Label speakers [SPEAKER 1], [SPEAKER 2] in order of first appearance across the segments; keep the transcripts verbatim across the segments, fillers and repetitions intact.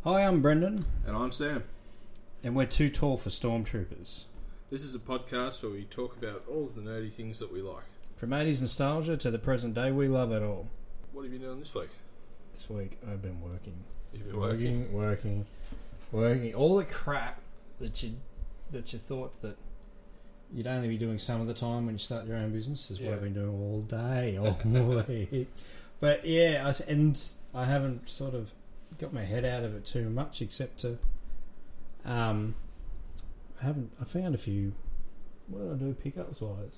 [SPEAKER 1] Hi, I'm Brendan.
[SPEAKER 2] And I'm Sam.
[SPEAKER 1] And we're too tall for stormtroopers.
[SPEAKER 2] This is a podcast where we talk about all of the nerdy things that we like.
[SPEAKER 1] From eighties nostalgia to the present day, we love it all.
[SPEAKER 2] What have you been doing this week?
[SPEAKER 1] This week, I've been working.
[SPEAKER 2] You've been working?
[SPEAKER 1] Working, working, working. All the crap that you that you thought that you'd only be doing some of the time when you start your own business is
[SPEAKER 2] Yeah.
[SPEAKER 1] what I've been doing all day, all week. But yeah, I, s- and I haven't sort of got my head out of it too much, except to um, I haven't. I found a few. What did I do pickups wise?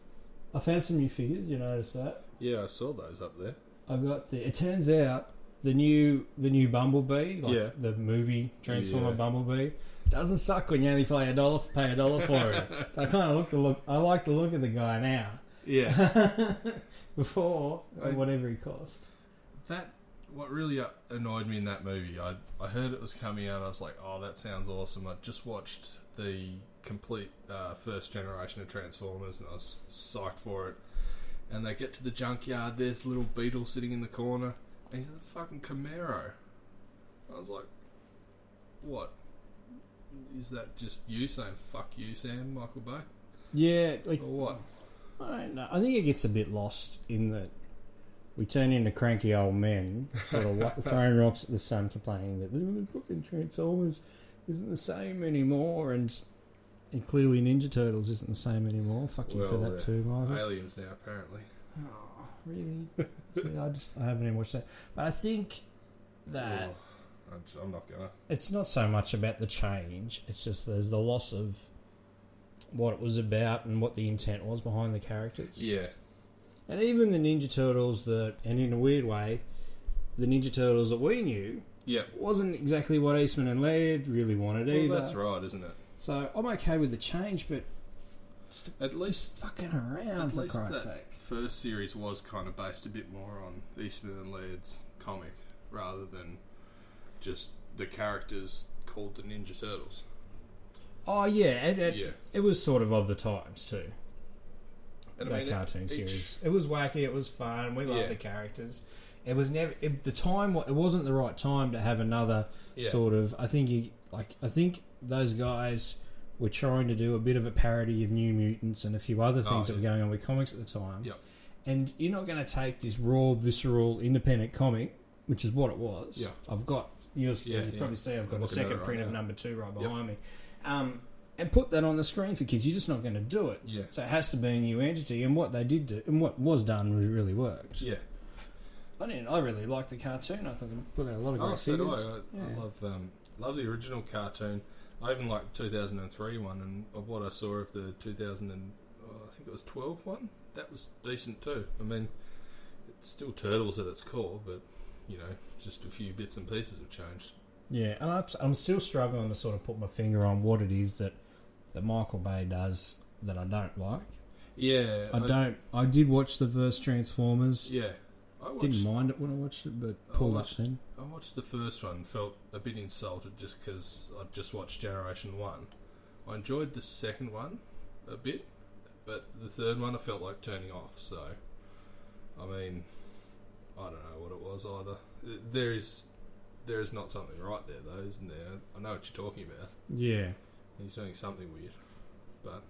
[SPEAKER 1] I found some new figures. You notice that?
[SPEAKER 2] Yeah, I saw those up there.
[SPEAKER 1] I got the. It turns out the new the new Bumblebee, like
[SPEAKER 2] Yeah.
[SPEAKER 1] the movie Transformer
[SPEAKER 2] Yeah.
[SPEAKER 1] Bumblebee, doesn't suck when you only pay a dollar pay a dollar for it. So I kind of look the look. I like the look of the guy now.
[SPEAKER 2] Yeah.
[SPEAKER 1] Before
[SPEAKER 2] I-
[SPEAKER 1] whatever he cost.
[SPEAKER 2] That, what really uh, annoyed me in that movie, I I heard it was coming out, I was like, oh, that sounds awesome. I just watched the complete uh, first generation of Transformers and I was psyched for it. And they get to the junkyard, there's a little Beetle sitting in the corner, and he's a fucking Camaro. I was like, what? Is that just you saying fuck you, Sam, Michael Bay?
[SPEAKER 1] Yeah, like
[SPEAKER 2] Or what?
[SPEAKER 1] I don't know. I think it gets a bit lost in that we turn into cranky old men, sort of wa- throwing rocks at the sun, complaining that the fucking Transformers isn't the same anymore, and and clearly Ninja Turtles isn't the same anymore. Fuck you for
[SPEAKER 2] Well,
[SPEAKER 1] that
[SPEAKER 2] they're
[SPEAKER 1] too, Michael.
[SPEAKER 2] Aliens now, apparently.
[SPEAKER 1] Oh, really? See, I just I haven't even watched that, but I think that
[SPEAKER 2] Oh, I'm, just, I'm not gonna.
[SPEAKER 1] it's not so much about the change. It's just there's the loss of what it was about and what the intent was behind the characters.
[SPEAKER 2] Yeah.
[SPEAKER 1] And even the Ninja Turtles that, and in a weird way, the Ninja Turtles that we knew
[SPEAKER 2] Yeah.
[SPEAKER 1] wasn't exactly what Eastman and Laird really wanted
[SPEAKER 2] Well,
[SPEAKER 1] either.
[SPEAKER 2] that's right, isn't it?
[SPEAKER 1] So I'm okay with the change, but just,
[SPEAKER 2] At least,
[SPEAKER 1] just fucking around
[SPEAKER 2] at
[SPEAKER 1] for
[SPEAKER 2] least
[SPEAKER 1] Christ's
[SPEAKER 2] that
[SPEAKER 1] sake.
[SPEAKER 2] first series was kind of based a bit more on Eastman and Laird's comic rather than just the characters called the Ninja Turtles.
[SPEAKER 1] Oh yeah, it, it,
[SPEAKER 2] Yeah.
[SPEAKER 1] it was sort of of the times too.
[SPEAKER 2] And
[SPEAKER 1] that
[SPEAKER 2] I mean,
[SPEAKER 1] cartoon
[SPEAKER 2] each-
[SPEAKER 1] series. It was wacky. It was fun. We loved
[SPEAKER 2] Yeah.
[SPEAKER 1] the characters. It was never it, the time. It wasn't the right time to have another
[SPEAKER 2] Yeah.
[SPEAKER 1] sort of. I think you like. I think those guys were trying to do a bit of a parody of New Mutants and a few other things
[SPEAKER 2] Oh,
[SPEAKER 1] that were
[SPEAKER 2] yeah.
[SPEAKER 1] going on with comics at the time.
[SPEAKER 2] Yep.
[SPEAKER 1] And you're not going to take this raw, visceral, independent comic, which is what it was.
[SPEAKER 2] Yeah.
[SPEAKER 1] I've got. You'll,
[SPEAKER 2] Yeah,
[SPEAKER 1] you
[SPEAKER 2] yeah.
[SPEAKER 1] probably see I've got
[SPEAKER 2] I'm
[SPEAKER 1] a
[SPEAKER 2] looking at it
[SPEAKER 1] second
[SPEAKER 2] right
[SPEAKER 1] print of
[SPEAKER 2] now.
[SPEAKER 1] number two right
[SPEAKER 2] Yep.
[SPEAKER 1] behind me. Um, and put that on the screen for kids. You're just not going to do it.
[SPEAKER 2] Yeah.
[SPEAKER 1] So it has to be a new entity, and what they did do, and what was done really worked.
[SPEAKER 2] Yeah.
[SPEAKER 1] I didn't. I really liked the cartoon. I thought they put out a lot of great
[SPEAKER 2] Oh, so do
[SPEAKER 1] figures.
[SPEAKER 2] I. I,
[SPEAKER 1] Yeah.
[SPEAKER 2] I love um, love the original cartoon. I even liked two thousand three one, and of what I saw of the two thousand and oh, I think it was twelve one, that was decent too. I mean, it's still Turtles at its core, but you know, just a few bits and pieces have changed.
[SPEAKER 1] Yeah, and I'm, I'm still struggling to sort of put my finger on what it is that that Michael Bay does that I don't like.
[SPEAKER 2] Yeah,
[SPEAKER 1] I don't. I did watch the first Transformers.
[SPEAKER 2] Yeah, I watched,
[SPEAKER 1] Didn't mind it when I watched it, but
[SPEAKER 2] I
[SPEAKER 1] pulled
[SPEAKER 2] watched-
[SPEAKER 1] up then.
[SPEAKER 2] I watched the first one, felt a bit insulted just because I just watched Generation One. I enjoyed the second one a bit, but the third one I felt like turning off. So, I mean, I don't know what it was either. There is, there is not something right there though, isn't there? I know what you're talking about.
[SPEAKER 1] Yeah,
[SPEAKER 2] He's doing something weird, but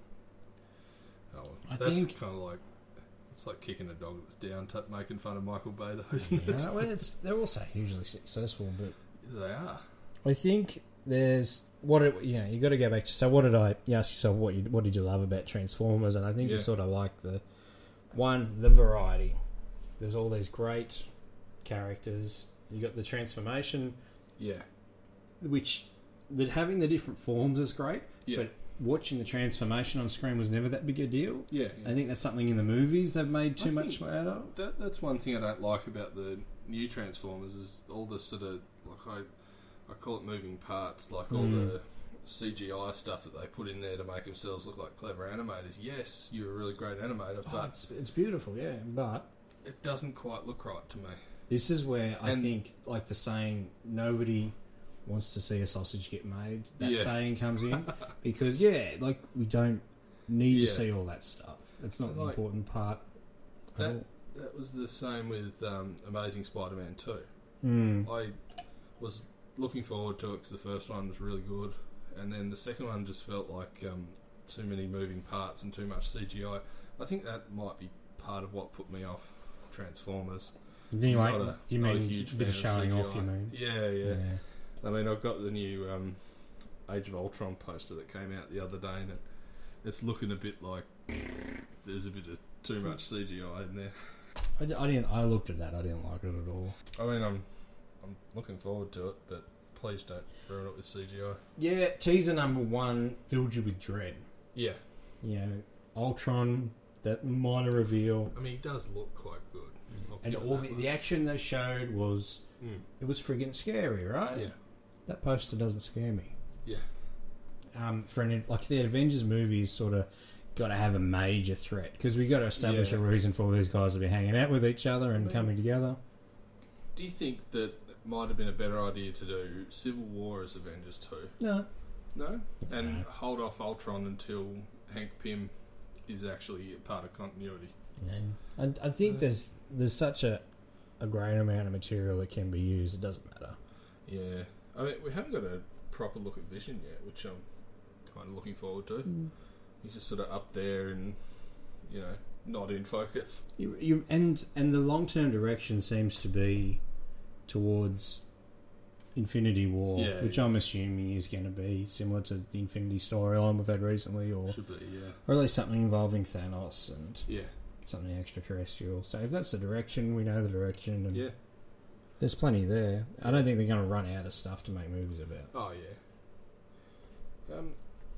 [SPEAKER 2] oh, well.
[SPEAKER 1] I
[SPEAKER 2] that's
[SPEAKER 1] think-
[SPEAKER 2] kind of like it's like kicking a dog that's down, t- making fun of Michael Bay, though, isn't it?
[SPEAKER 1] yeah well, it's, they're also hugely successful, but
[SPEAKER 2] They are.
[SPEAKER 1] I think there's what it, you know. You got to go back to. So, what did I? You ask yourself what you what did you love about Transformers? And I think you
[SPEAKER 2] Yeah.
[SPEAKER 1] sort of like the one the variety. There's all these great characters. You got the transformation,
[SPEAKER 2] Yeah.
[SPEAKER 1] which that having the different forms is great.
[SPEAKER 2] Yeah.
[SPEAKER 1] But watching the transformation on screen was never that big a deal.
[SPEAKER 2] Yeah.
[SPEAKER 1] I think that's something in the movies they've made too
[SPEAKER 2] I
[SPEAKER 1] much
[SPEAKER 2] think-
[SPEAKER 1] out of.
[SPEAKER 2] That that's one thing I don't like about the new Transformers is all the sort of like I I call it moving parts, like all
[SPEAKER 1] Mm.
[SPEAKER 2] the C G I stuff that they put in there to make themselves look like clever animators. Yes, you're a really great animator,
[SPEAKER 1] Oh,
[SPEAKER 2] but
[SPEAKER 1] it's, it's beautiful, yeah. But
[SPEAKER 2] it doesn't quite look right to me.
[SPEAKER 1] this is where I
[SPEAKER 2] And-
[SPEAKER 1] think, like the saying, nobody wants to see a sausage get made. That
[SPEAKER 2] Yeah.
[SPEAKER 1] saying comes in because, yeah, like we don't need
[SPEAKER 2] Yeah.
[SPEAKER 1] to see all that stuff. It's not the
[SPEAKER 2] Like,
[SPEAKER 1] important part at
[SPEAKER 2] that-
[SPEAKER 1] all.
[SPEAKER 2] That was the same with um, Amazing Spider-Man two.
[SPEAKER 1] Mm.
[SPEAKER 2] I was looking forward to it because the first one was really good, and then the second one just felt like um, too many moving parts and too much C G I. I think that might be part of what put me off Transformers.
[SPEAKER 1] Do you like?
[SPEAKER 2] Not a-
[SPEAKER 1] do you
[SPEAKER 2] not a
[SPEAKER 1] mean
[SPEAKER 2] huge
[SPEAKER 1] a bit of
[SPEAKER 2] fan of
[SPEAKER 1] showing
[SPEAKER 2] C G I.
[SPEAKER 1] off? You mean?
[SPEAKER 2] Yeah, yeah, I mean, I've got the new um, Age of Ultron poster that came out the other day, and it, it's looking a bit like there's a bit of too much C G I in there.
[SPEAKER 1] I, d- I didn't. I looked at that. I didn't like it at all.
[SPEAKER 2] I mean, I'm I'm looking forward to it, but please don't ruin it with C G I.
[SPEAKER 1] Yeah, teaser number one filled you with dread.
[SPEAKER 2] Yeah,
[SPEAKER 1] You know, Ultron, that minor reveal,
[SPEAKER 2] I mean, he does look quite good. I'll
[SPEAKER 1] and
[SPEAKER 2] give it
[SPEAKER 1] all
[SPEAKER 2] that
[SPEAKER 1] the,
[SPEAKER 2] much.
[SPEAKER 1] the action they showed was
[SPEAKER 2] Mm.
[SPEAKER 1] it was friggin' scary, right?
[SPEAKER 2] Yeah,
[SPEAKER 1] That poster doesn't scare me.
[SPEAKER 2] yeah,
[SPEAKER 1] Um, for an like the Avengers movies, sort of got to have a major threat because we got to establish
[SPEAKER 2] Yeah.
[SPEAKER 1] a reason for all these guys to be hanging out with each other and
[SPEAKER 2] I mean-
[SPEAKER 1] coming together.
[SPEAKER 2] Do you think that it might have been a better idea to do Civil War as Avengers two?
[SPEAKER 1] No,
[SPEAKER 2] No, and
[SPEAKER 1] No.
[SPEAKER 2] hold off Ultron until Hank Pym is actually a part of continuity.
[SPEAKER 1] I, I think there's there's such a a great amount of material that can be used. It doesn't matter.
[SPEAKER 2] Yeah, I mean, we haven't got a proper look at Vision yet, which I'm kind of looking forward to. He's just sort of up there and, you know, not in focus.
[SPEAKER 1] You, you and and the long term direction seems to be towards Infinity War,
[SPEAKER 2] Yeah,
[SPEAKER 1] which
[SPEAKER 2] yeah.
[SPEAKER 1] I'm assuming is going to be similar to the Infinity storyline we've had recently, or
[SPEAKER 2] Should be, yeah.
[SPEAKER 1] or at least something involving Thanos and
[SPEAKER 2] Yeah,
[SPEAKER 1] something extraterrestrial. So if that's the direction, we know the direction, and
[SPEAKER 2] yeah.
[SPEAKER 1] there's plenty there. I don't think they're going to run out of stuff to make movies about.
[SPEAKER 2] Oh, yeah. Um,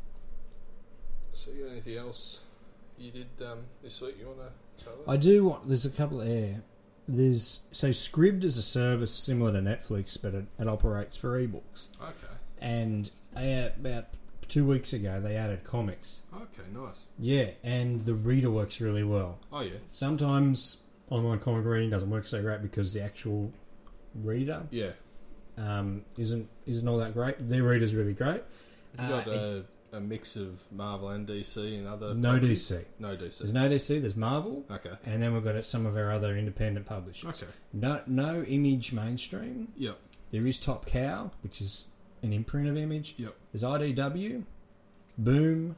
[SPEAKER 2] so you got anything else you did um, this week you want to tell us?
[SPEAKER 1] I do want. There's a couple there. There's so Scribd is a service similar to Netflix, but it, it operates for ebooks.
[SPEAKER 2] Okay.
[SPEAKER 1] And uh, about two weeks ago, they added comics.
[SPEAKER 2] Okay, nice.
[SPEAKER 1] Yeah, and the reader works really well.
[SPEAKER 2] Oh, yeah.
[SPEAKER 1] Sometimes online comic reading doesn't work so great because the actual reader
[SPEAKER 2] Yeah.
[SPEAKER 1] um, isn't isn't all that great. Their reader's really great.
[SPEAKER 2] Have you
[SPEAKER 1] Uh,
[SPEAKER 2] got a, a mix of Marvel and D C and other...
[SPEAKER 1] No D
[SPEAKER 2] properties?
[SPEAKER 1] C.
[SPEAKER 2] No D C.
[SPEAKER 1] There's no D C. There's Marvel,
[SPEAKER 2] Okay.
[SPEAKER 1] and then we've got some of our other independent publishers.
[SPEAKER 2] Okay.
[SPEAKER 1] No, no Image mainstream.
[SPEAKER 2] Yep.
[SPEAKER 1] There is Top Cow, which is an imprint of Image.
[SPEAKER 2] Yep.
[SPEAKER 1] There's I D W, Boom,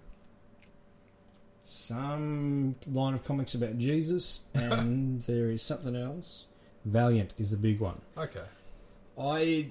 [SPEAKER 1] some line of comics about Jesus, and there is something else. Valiant is the big one.
[SPEAKER 2] Okay.
[SPEAKER 1] I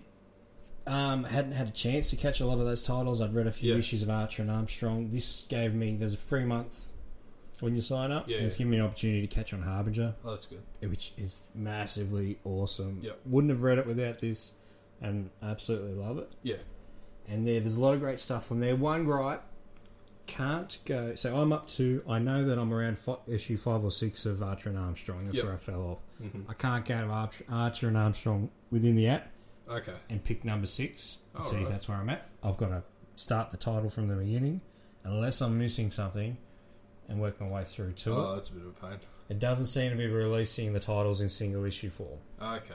[SPEAKER 1] um, hadn't had a chance to catch a lot of those titles. I'd read a few
[SPEAKER 2] Yeah.
[SPEAKER 1] issues of Archer and Armstrong. This gave me, there's a free month when you sign up,
[SPEAKER 2] Yeah,
[SPEAKER 1] and it's
[SPEAKER 2] yeah.
[SPEAKER 1] given me an opportunity to catch on Harbinger,
[SPEAKER 2] Oh, that's good.
[SPEAKER 1] which is massively awesome.
[SPEAKER 2] Yep.
[SPEAKER 1] Wouldn't have read it without this, and absolutely love it.
[SPEAKER 2] Yeah.
[SPEAKER 1] And there, there's a lot of great stuff from there. One gripe, can't go. So I'm up to. I know that I'm around fi- issue five or six of Archer and Armstrong. That's
[SPEAKER 2] Yep.
[SPEAKER 1] where I fell off.
[SPEAKER 2] Mm-hmm.
[SPEAKER 1] I can't go to Archer, Archer and Armstrong within the app
[SPEAKER 2] Okay.
[SPEAKER 1] and pick number six and
[SPEAKER 2] Oh,
[SPEAKER 1] see if
[SPEAKER 2] right.
[SPEAKER 1] that's where I'm at. I've got to start the title from the beginning, unless I'm missing something, and work my way through to
[SPEAKER 2] Oh,
[SPEAKER 1] it.
[SPEAKER 2] that's a bit of a pain.
[SPEAKER 1] It doesn't seem to be releasing the titles in single issue form.
[SPEAKER 2] Okay.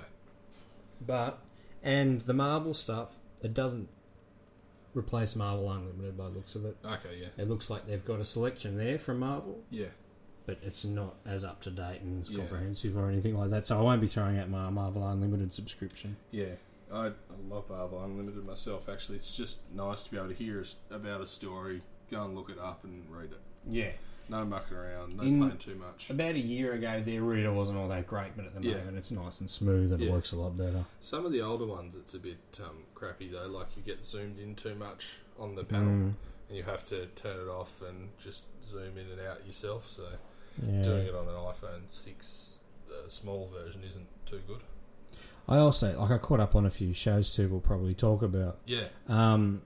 [SPEAKER 1] But, and the Marvel stuff, it doesn't replace Marvel Unlimited by the looks of it.
[SPEAKER 2] Okay, yeah.
[SPEAKER 1] It looks like they've got a selection there from Marvel,
[SPEAKER 2] Yeah.
[SPEAKER 1] but it's not as up to date and as
[SPEAKER 2] Yeah.
[SPEAKER 1] comprehensive or anything like that. So I won't be throwing out my Marvel Unlimited subscription.
[SPEAKER 2] Yeah. I, I love Marvel Unlimited myself, actually. It's just nice to be able to hear s- about a story, go and look it up and read it.
[SPEAKER 1] Yeah.
[SPEAKER 2] No mucking around, no
[SPEAKER 1] In-
[SPEAKER 2] playing too much.
[SPEAKER 1] About a year ago, their reader wasn't all that great, but at the
[SPEAKER 2] Yeah.
[SPEAKER 1] moment it's nice and smooth and it
[SPEAKER 2] Yeah.
[SPEAKER 1] works a lot better.
[SPEAKER 2] Some of the older ones, it's a bit um, crappy, though. Like, you get zoomed in too much on the panel,
[SPEAKER 1] Mm,
[SPEAKER 2] and you have to turn it off and just zoom in and out yourself. So,
[SPEAKER 1] yeah.
[SPEAKER 2] doing it on an iPhone six uh, small version isn't too good.
[SPEAKER 1] I also, like, I caught up on a few shows too we'll probably talk about.
[SPEAKER 2] Yeah.
[SPEAKER 1] Um,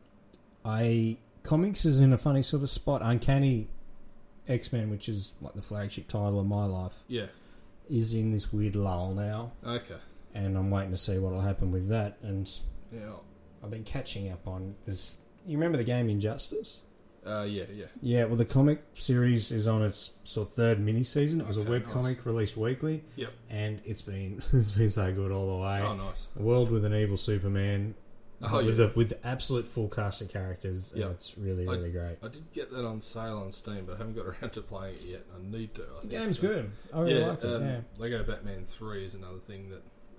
[SPEAKER 1] I Comics is in a funny sort of spot. Uncanny X-Men, which is like the flagship title of my life,
[SPEAKER 2] Yeah.
[SPEAKER 1] is in this weird lull now,
[SPEAKER 2] Okay.
[SPEAKER 1] and I'm waiting to see what will happen with that. And
[SPEAKER 2] Yeah.
[SPEAKER 1] I've been catching up on this. You remember the game Injustice?
[SPEAKER 2] Uh, yeah, yeah.
[SPEAKER 1] Yeah, well, the comic series is on its sort of third mini season. It was a
[SPEAKER 2] Okay,
[SPEAKER 1] web
[SPEAKER 2] nice.
[SPEAKER 1] comic released weekly.
[SPEAKER 2] Yep.
[SPEAKER 1] And it's been it's been so good all the way.
[SPEAKER 2] Oh, nice.
[SPEAKER 1] A world with an evil Superman,
[SPEAKER 2] Oh,
[SPEAKER 1] with
[SPEAKER 2] yeah.
[SPEAKER 1] the with the absolute full cast of characters. And
[SPEAKER 2] Yep.
[SPEAKER 1] it's really
[SPEAKER 2] I-
[SPEAKER 1] really great.
[SPEAKER 2] I did get that on sale on Steam, but I haven't got around to playing it yet. I need to. I
[SPEAKER 1] The
[SPEAKER 2] think
[SPEAKER 1] game's
[SPEAKER 2] so.
[SPEAKER 1] good. I really
[SPEAKER 2] yeah,
[SPEAKER 1] liked it.
[SPEAKER 2] um,
[SPEAKER 1] Yeah.
[SPEAKER 2] Lego Batman three is another thing that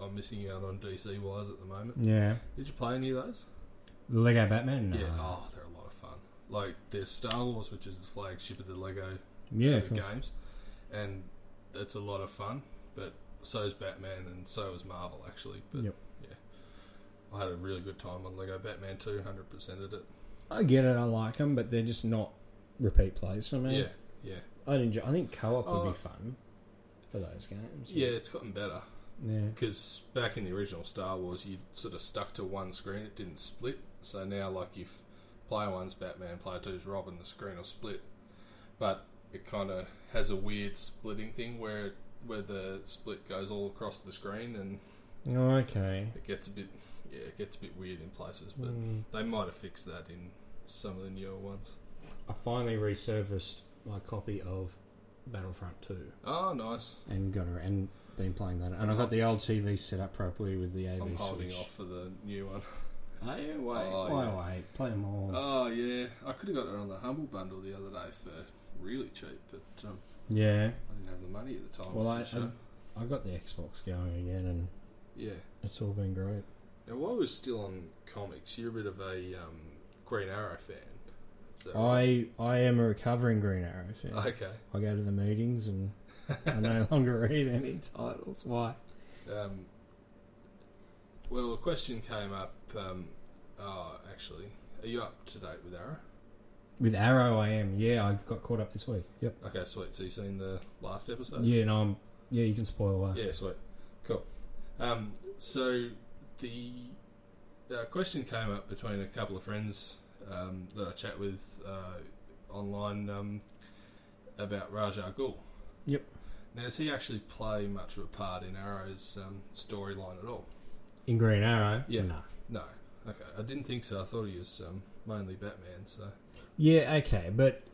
[SPEAKER 2] I'm missing out on D C wise at the moment.
[SPEAKER 1] Yeah.
[SPEAKER 2] Did you play any of those?
[SPEAKER 1] The Lego Batman? No.
[SPEAKER 2] Yeah. Oh, they're a lot of fun. Like there's Star Wars, which is the flagship of the Lego
[SPEAKER 1] yeah,
[SPEAKER 2] sort of games, and it's a lot of fun. But so is Batman, and so is Marvel actually. But
[SPEAKER 1] yep.
[SPEAKER 2] yeah, I had a really good time on Lego Batman two, one hundred percented it.
[SPEAKER 1] I get it. I like them, but they're just not repeat plays for me.
[SPEAKER 2] Yeah, yeah.
[SPEAKER 1] I'd enjoy. I think co-op
[SPEAKER 2] Oh.
[SPEAKER 1] would be fun for those games.
[SPEAKER 2] Yeah, it's gotten better.
[SPEAKER 1] Yeah.
[SPEAKER 2] Because back in the original Star Wars, you sort of stuck to one screen; it didn't split. So now, like, if player one's Batman, player two's Robin, the screen will split. But it kind of has a weird splitting thing where where the split goes all across the screen, and
[SPEAKER 1] Oh, okay.
[SPEAKER 2] it gets a bit yeah, it gets a bit weird in places. But
[SPEAKER 1] Mm.
[SPEAKER 2] they might have fixed that in some of the newer ones.
[SPEAKER 1] I finally resurfaced my copy of Battlefront two
[SPEAKER 2] Oh, nice!
[SPEAKER 1] and got her and been playing that. And I've got the old T V set up properly with the A V
[SPEAKER 2] I'm holding
[SPEAKER 1] switch.
[SPEAKER 2] off for the new one.
[SPEAKER 1] Oh, yeah, wait,
[SPEAKER 2] Oh,
[SPEAKER 1] wait,
[SPEAKER 2] yeah.
[SPEAKER 1] wait. Play them all.
[SPEAKER 2] Oh yeah, I could have got it on the Humble Bundle the other day for really cheap, but um,
[SPEAKER 1] yeah.
[SPEAKER 2] I didn't have the money at the time.
[SPEAKER 1] Well, I,
[SPEAKER 2] which was a shame.
[SPEAKER 1] I I got the Xbox going again, and
[SPEAKER 2] yeah.
[SPEAKER 1] it's all been great.
[SPEAKER 2] Now, while we're still on comics, you're a bit of a um, Green Arrow fan. Is that
[SPEAKER 1] I I am a recovering Green Arrow fan.
[SPEAKER 2] right? Okay.
[SPEAKER 1] I go to the meetings and I no longer read any titles. Why?
[SPEAKER 2] Um, well, a question came up. Um, oh, actually, are you up to date with Arrow?
[SPEAKER 1] With Arrow, I am. Yeah, I got caught up this week. Yep.
[SPEAKER 2] Okay, sweet. So you seen the last episode?
[SPEAKER 1] Yeah, no, I'm. Yeah, you can spoil away.
[SPEAKER 2] Yeah, sweet. Cool. Um, so the uh, question came up between a couple of friends um, that I chat with uh, online um, about Ra's al Ghul.
[SPEAKER 1] Yep.
[SPEAKER 2] Now, does he actually play much of a part in Arrow's um, storyline at all?
[SPEAKER 1] In Green Arrow?
[SPEAKER 2] Yeah.
[SPEAKER 1] No.
[SPEAKER 2] No. Okay, I didn't think so. I thought he was um, mainly Batman. So
[SPEAKER 1] Yeah, okay, but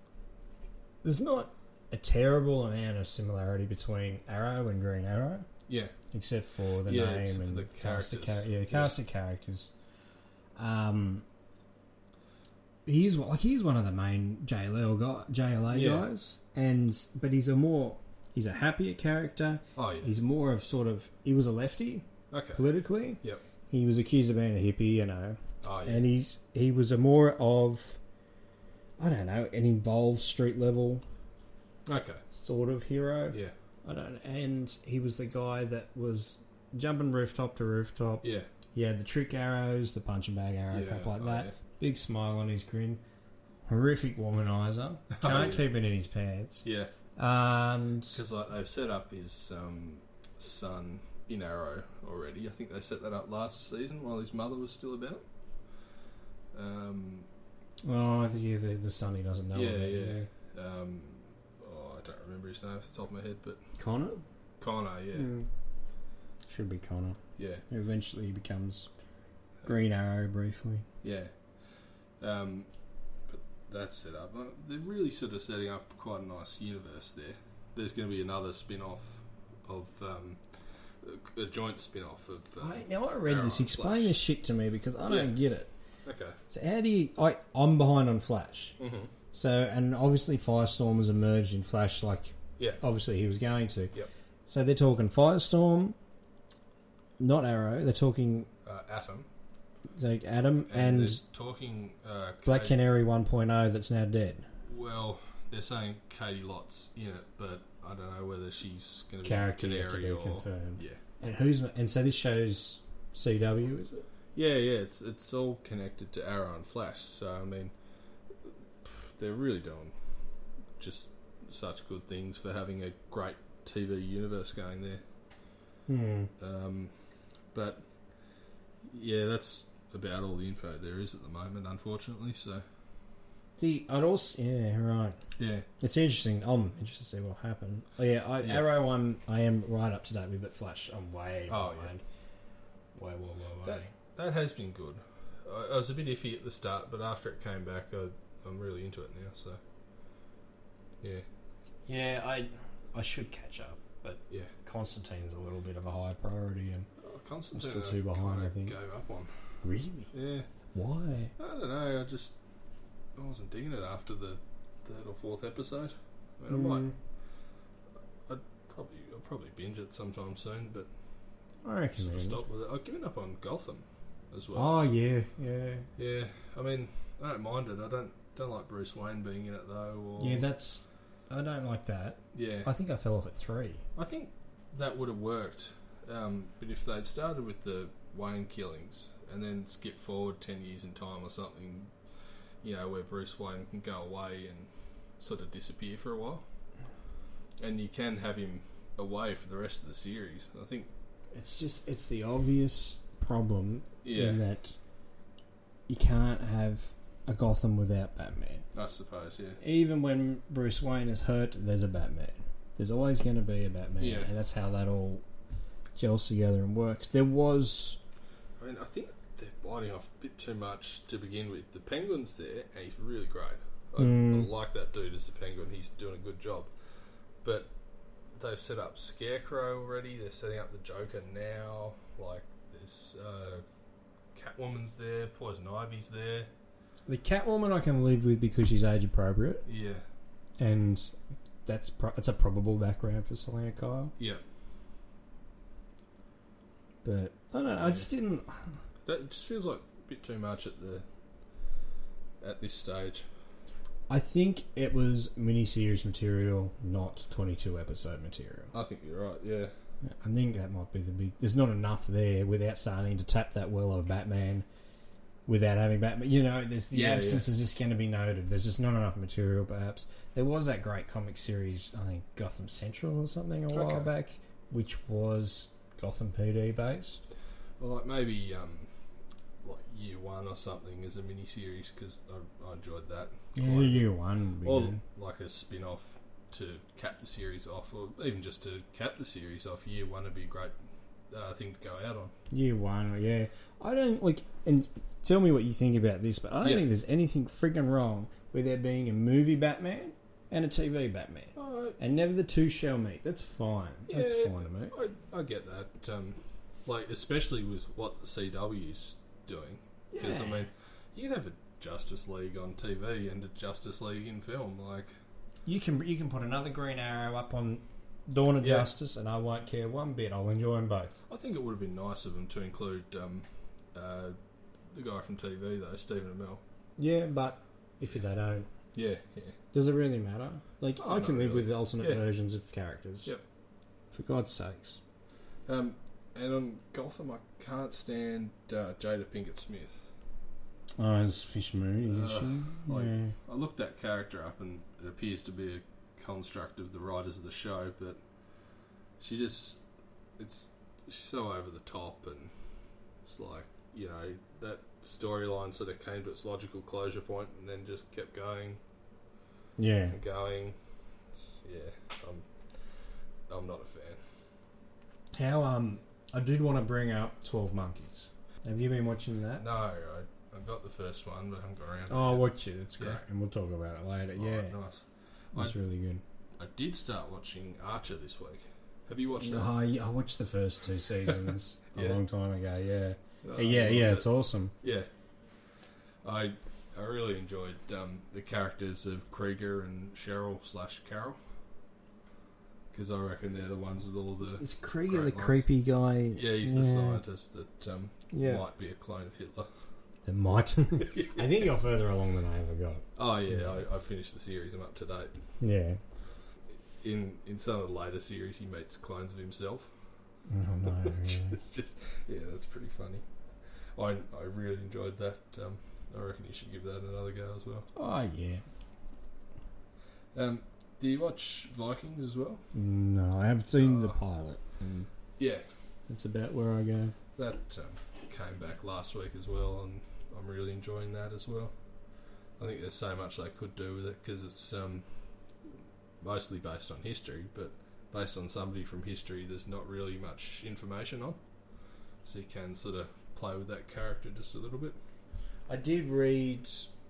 [SPEAKER 1] there's not a terrible amount of similarity between Arrow and Green Arrow,
[SPEAKER 2] yeah,
[SPEAKER 1] except for the
[SPEAKER 2] Yeah,
[SPEAKER 1] name
[SPEAKER 2] except for
[SPEAKER 1] and
[SPEAKER 2] the
[SPEAKER 1] cast of
[SPEAKER 2] characters.
[SPEAKER 1] char- yeah, the cast of characters. Um, he's like he's one of the main J L L guy, J L A
[SPEAKER 2] Yeah.
[SPEAKER 1] guys, and but he's a more he's a happier character.
[SPEAKER 2] oh yeah,
[SPEAKER 1] He's more of sort of he was a lefty
[SPEAKER 2] okay,
[SPEAKER 1] politically.
[SPEAKER 2] Yep.
[SPEAKER 1] He was accused of being a hippie, you know.
[SPEAKER 2] oh yeah,
[SPEAKER 1] And he's he was a more of I don't know, an involved street level
[SPEAKER 2] okay,
[SPEAKER 1] sort of hero.
[SPEAKER 2] yeah,
[SPEAKER 1] I don't and he was the guy that was jumping rooftop to rooftop.
[SPEAKER 2] yeah,
[SPEAKER 1] He had the trick arrows, the punching bag arrow,
[SPEAKER 2] yeah,
[SPEAKER 1] crap like
[SPEAKER 2] oh,
[SPEAKER 1] that.
[SPEAKER 2] yeah.
[SPEAKER 1] Big smile on his grin. Horrific womanizer. Can't
[SPEAKER 2] Oh, yeah.
[SPEAKER 1] keep it in his pants.
[SPEAKER 2] Yeah,
[SPEAKER 1] And
[SPEAKER 2] because like they've set up his um, son in Arrow already. I think they set that up last season while his mother was still about. Um,
[SPEAKER 1] oh, I think yeah, the, the son he doesn't know
[SPEAKER 2] Yeah,
[SPEAKER 1] about.
[SPEAKER 2] yeah. um, oh, I don't remember his name off the top of my head, but
[SPEAKER 1] Connor?
[SPEAKER 2] Connor, yeah,
[SPEAKER 1] Mm. Should be Connor.
[SPEAKER 2] yeah,
[SPEAKER 1] Who eventually becomes Green Arrow briefly.
[SPEAKER 2] yeah. Um, but that's set up. Uh, They're really sort of setting up quite a nice universe there. There's going to be another spin-off of um, a, a joint spin-off of. Um,
[SPEAKER 1] I, now I read
[SPEAKER 2] Arrow
[SPEAKER 1] this.
[SPEAKER 2] and
[SPEAKER 1] Explain
[SPEAKER 2] Flash.
[SPEAKER 1] this shit to me because I don't
[SPEAKER 2] Yeah.
[SPEAKER 1] get it.
[SPEAKER 2] Okay.
[SPEAKER 1] So how do you? I I'm behind on Flash.
[SPEAKER 2] Mm-hmm.
[SPEAKER 1] So and obviously Firestorm has emerged in Flash, like
[SPEAKER 2] Yeah.
[SPEAKER 1] obviously he was going to.
[SPEAKER 2] Yep.
[SPEAKER 1] So they're talking Firestorm, not Arrow. They're talking
[SPEAKER 2] Uh, Atom.
[SPEAKER 1] like Adam
[SPEAKER 2] And,
[SPEAKER 1] and,
[SPEAKER 2] they're talking uh,
[SPEAKER 1] Black
[SPEAKER 2] Kate-
[SPEAKER 1] Canary one point oh that's now dead.
[SPEAKER 2] Well, they're saying Katie Lott's in it, but I don't know whether she's going to be
[SPEAKER 1] Character yet to
[SPEAKER 2] Canary
[SPEAKER 1] be
[SPEAKER 2] or
[SPEAKER 1] confirmed.
[SPEAKER 2] yeah,
[SPEAKER 1] And who's and so this shows C W, is it?
[SPEAKER 2] yeah, yeah. It's it's all connected to Arrow and Flash. So I mean, they're really doing just such good things for having a great T V universe going there.
[SPEAKER 1] Hmm.
[SPEAKER 2] Um, but yeah, that's about all the info there is at the moment, unfortunately. So
[SPEAKER 1] See, I'd also yeah right.
[SPEAKER 2] yeah,
[SPEAKER 1] It's interesting. I'm interested to see what happened. Oh, yeah, I,
[SPEAKER 2] Yeah.
[SPEAKER 1] Arrow one I am right up to date with, but Flash I'm way
[SPEAKER 2] Oh,
[SPEAKER 1] behind. Way, way, way, way.
[SPEAKER 2] That- that has been good. I, I was a bit iffy at the start, but after it came back, I, I'm really into it now. So yeah,
[SPEAKER 1] Yeah, I I should catch up, but
[SPEAKER 2] yeah.
[SPEAKER 1] Constantine's a little bit of a high priority. And
[SPEAKER 2] Oh, Constantine,
[SPEAKER 1] still two
[SPEAKER 2] I
[SPEAKER 1] behind,
[SPEAKER 2] kinda
[SPEAKER 1] I think.
[SPEAKER 2] Gave up on.
[SPEAKER 1] really,
[SPEAKER 2] Yeah,
[SPEAKER 1] why?
[SPEAKER 2] I don't know. I just I wasn't digging it after the third or fourth episode. I mean, I might
[SPEAKER 1] Mm,
[SPEAKER 2] I'd probably I'll probably binge it sometime soon, but
[SPEAKER 1] I reckon.
[SPEAKER 2] Sort of
[SPEAKER 1] then.
[SPEAKER 2] stopped with it. I've given up on Gotham as well.
[SPEAKER 1] Oh yeah, yeah,
[SPEAKER 2] Yeah, I mean, I don't mind it. I don't don't like Bruce Wayne being in it though. Or,
[SPEAKER 1] yeah. That's I don't like that.
[SPEAKER 2] yeah.
[SPEAKER 1] I think I fell off at three.
[SPEAKER 2] I think that would have worked, um, but if they'd started with the Wayne killings and then skip forward ten years in time or something, you know, where Bruce Wayne can go away and sort of disappear for a while, and you can have him away for the rest of the series. I think
[SPEAKER 1] It's just it's the obvious problem
[SPEAKER 2] Yeah.
[SPEAKER 1] in that you can't have a Gotham without Batman.
[SPEAKER 2] I suppose, yeah.
[SPEAKER 1] Even when Bruce Wayne is hurt, there's a Batman. There's always going to be a Batman,
[SPEAKER 2] Yeah.
[SPEAKER 1] and that's how that all gels together and works. There was,
[SPEAKER 2] I mean, I think they're biting off a bit too much to begin with. The Penguin's there, and he's really great. I,
[SPEAKER 1] Mm.
[SPEAKER 2] I like that dude as the Penguin. He's doing a good job. But they've set up Scarecrow already. They're setting up the Joker now. Like, there's uh, Catwoman's there. Poison Ivy's there.
[SPEAKER 1] the Catwoman I can live with because she's age appropriate,
[SPEAKER 2] Yeah.
[SPEAKER 1] and that's pro- it's a probable background for Selena Kyle.
[SPEAKER 2] Yeah.
[SPEAKER 1] But I don't know. I just didn't.
[SPEAKER 2] That just feels like a bit too much at the at this stage.
[SPEAKER 1] I think it was miniseries material, not twenty-two episode material.
[SPEAKER 2] I think you're right, yeah.
[SPEAKER 1] I think that might be the big. There's not enough there without starting to tap that well of Batman, without having Batman. You know, there's the
[SPEAKER 2] Yeah,
[SPEAKER 1] absence is just going to be noted. There's just not enough material. Perhaps there was that great comic series, I think Gotham Central or something, a while
[SPEAKER 2] Okay.
[SPEAKER 1] back, which was Gotham P D based.
[SPEAKER 2] Well, like maybe um, like Year One or something as a mini series because I, I enjoyed that.
[SPEAKER 1] Yeah,
[SPEAKER 2] Quite-
[SPEAKER 1] year one would be
[SPEAKER 2] or
[SPEAKER 1] good.
[SPEAKER 2] like a spin off to cap the series off, or even just to cap the series off. Year One would be a great uh, thing to go out on.
[SPEAKER 1] Year one, yeah. I don't like, and tell me what you think about this, but I don't
[SPEAKER 2] Yeah.
[SPEAKER 1] think there's anything friggin' wrong with there being a movie Batman and a T V Batman.
[SPEAKER 2] Uh,
[SPEAKER 1] And never the two shall meet. That's fine. That's
[SPEAKER 2] Yeah.
[SPEAKER 1] fine to me.
[SPEAKER 2] I, I get that. Um, like especially with what the C W's doing, because I
[SPEAKER 1] Yeah.
[SPEAKER 2] mean, you can have a Justice League on T V and a Justice League in film. Like,
[SPEAKER 1] You can you can put another Green Arrow up on Dawn of
[SPEAKER 2] Yeah.
[SPEAKER 1] Justice, and I won't care one bit. I'll enjoy them both.
[SPEAKER 2] I think it would have been nice of them to include um, uh, the guy from T V though, Stephen Amell.
[SPEAKER 1] Yeah, but if they don't,
[SPEAKER 2] Yeah, yeah.
[SPEAKER 1] does it really matter? Like
[SPEAKER 2] Oh,
[SPEAKER 1] I can
[SPEAKER 2] not
[SPEAKER 1] live
[SPEAKER 2] really.
[SPEAKER 1] with alternate
[SPEAKER 2] Yeah.
[SPEAKER 1] versions of characters.
[SPEAKER 2] Yep.
[SPEAKER 1] For God's sakes.
[SPEAKER 2] Um, and on Gotham, I can't stand uh, Jada Pinkett Smith.
[SPEAKER 1] Oh, it's Fish Mooney, is
[SPEAKER 2] Uh,
[SPEAKER 1] she?
[SPEAKER 2] like-
[SPEAKER 1] yeah.
[SPEAKER 2] I looked that character up, and it appears to be a construct of the writers of the show, but she just, it's, she's so over the top, and it's like, you know, that storyline sort of came to its logical closure point and then just kept going
[SPEAKER 1] Yeah.
[SPEAKER 2] and going. It's, yeah, I'm, I'm not a fan.
[SPEAKER 1] How um I did want to bring up Twelve Monkeys. Have you been watching that?
[SPEAKER 2] No, I, I got the first one, but I haven't got around to it
[SPEAKER 1] Oh,
[SPEAKER 2] yet.
[SPEAKER 1] watch it. It's great,
[SPEAKER 2] Yeah.
[SPEAKER 1] and we'll talk about it later.
[SPEAKER 2] Oh,
[SPEAKER 1] yeah,
[SPEAKER 2] nice.
[SPEAKER 1] it's really good.
[SPEAKER 2] I did start watching Archer this week. Have you watched that?
[SPEAKER 1] Oh, yeah, I watched the first two seasons a
[SPEAKER 2] Yeah.
[SPEAKER 1] long time ago. Yeah,
[SPEAKER 2] Oh,
[SPEAKER 1] Uh, yeah,
[SPEAKER 2] I
[SPEAKER 1] yeah.
[SPEAKER 2] loved
[SPEAKER 1] It's
[SPEAKER 2] it.
[SPEAKER 1] awesome.
[SPEAKER 2] Yeah. I I really enjoyed um, the characters of Krieger and Cheryl slash Carol, because I reckon they're the ones with all the
[SPEAKER 1] Is Krieger the
[SPEAKER 2] Great lines.
[SPEAKER 1] creepy guy?
[SPEAKER 2] yeah. He's the scientist that um,
[SPEAKER 1] Yeah.
[SPEAKER 2] might be a clone of Hitler.
[SPEAKER 1] That might. I think you're further along than I ever got.
[SPEAKER 2] Oh yeah, I, I finished the series. I'm up to date.
[SPEAKER 1] Yeah.
[SPEAKER 2] In in some of the later series, he meets clones of himself.
[SPEAKER 1] Oh no.
[SPEAKER 2] Which
[SPEAKER 1] yeah.
[SPEAKER 2] is just yeah, that's pretty funny. I I really enjoyed that. Um, I reckon you should give that another go as well.
[SPEAKER 1] Oh yeah.
[SPEAKER 2] Um, do you watch Vikings as well?
[SPEAKER 1] No, I have seen the
[SPEAKER 2] Oh.
[SPEAKER 1] pilot, and
[SPEAKER 2] Yeah,
[SPEAKER 1] that's about where I go.
[SPEAKER 2] that um, came back last week as well, and I'm really enjoying that as well. I think there's so much they could do with it because it's um, mostly based on history, but based on somebody from history, there's not really much information on, so you can sort of play with that character just a little bit.
[SPEAKER 1] I did read.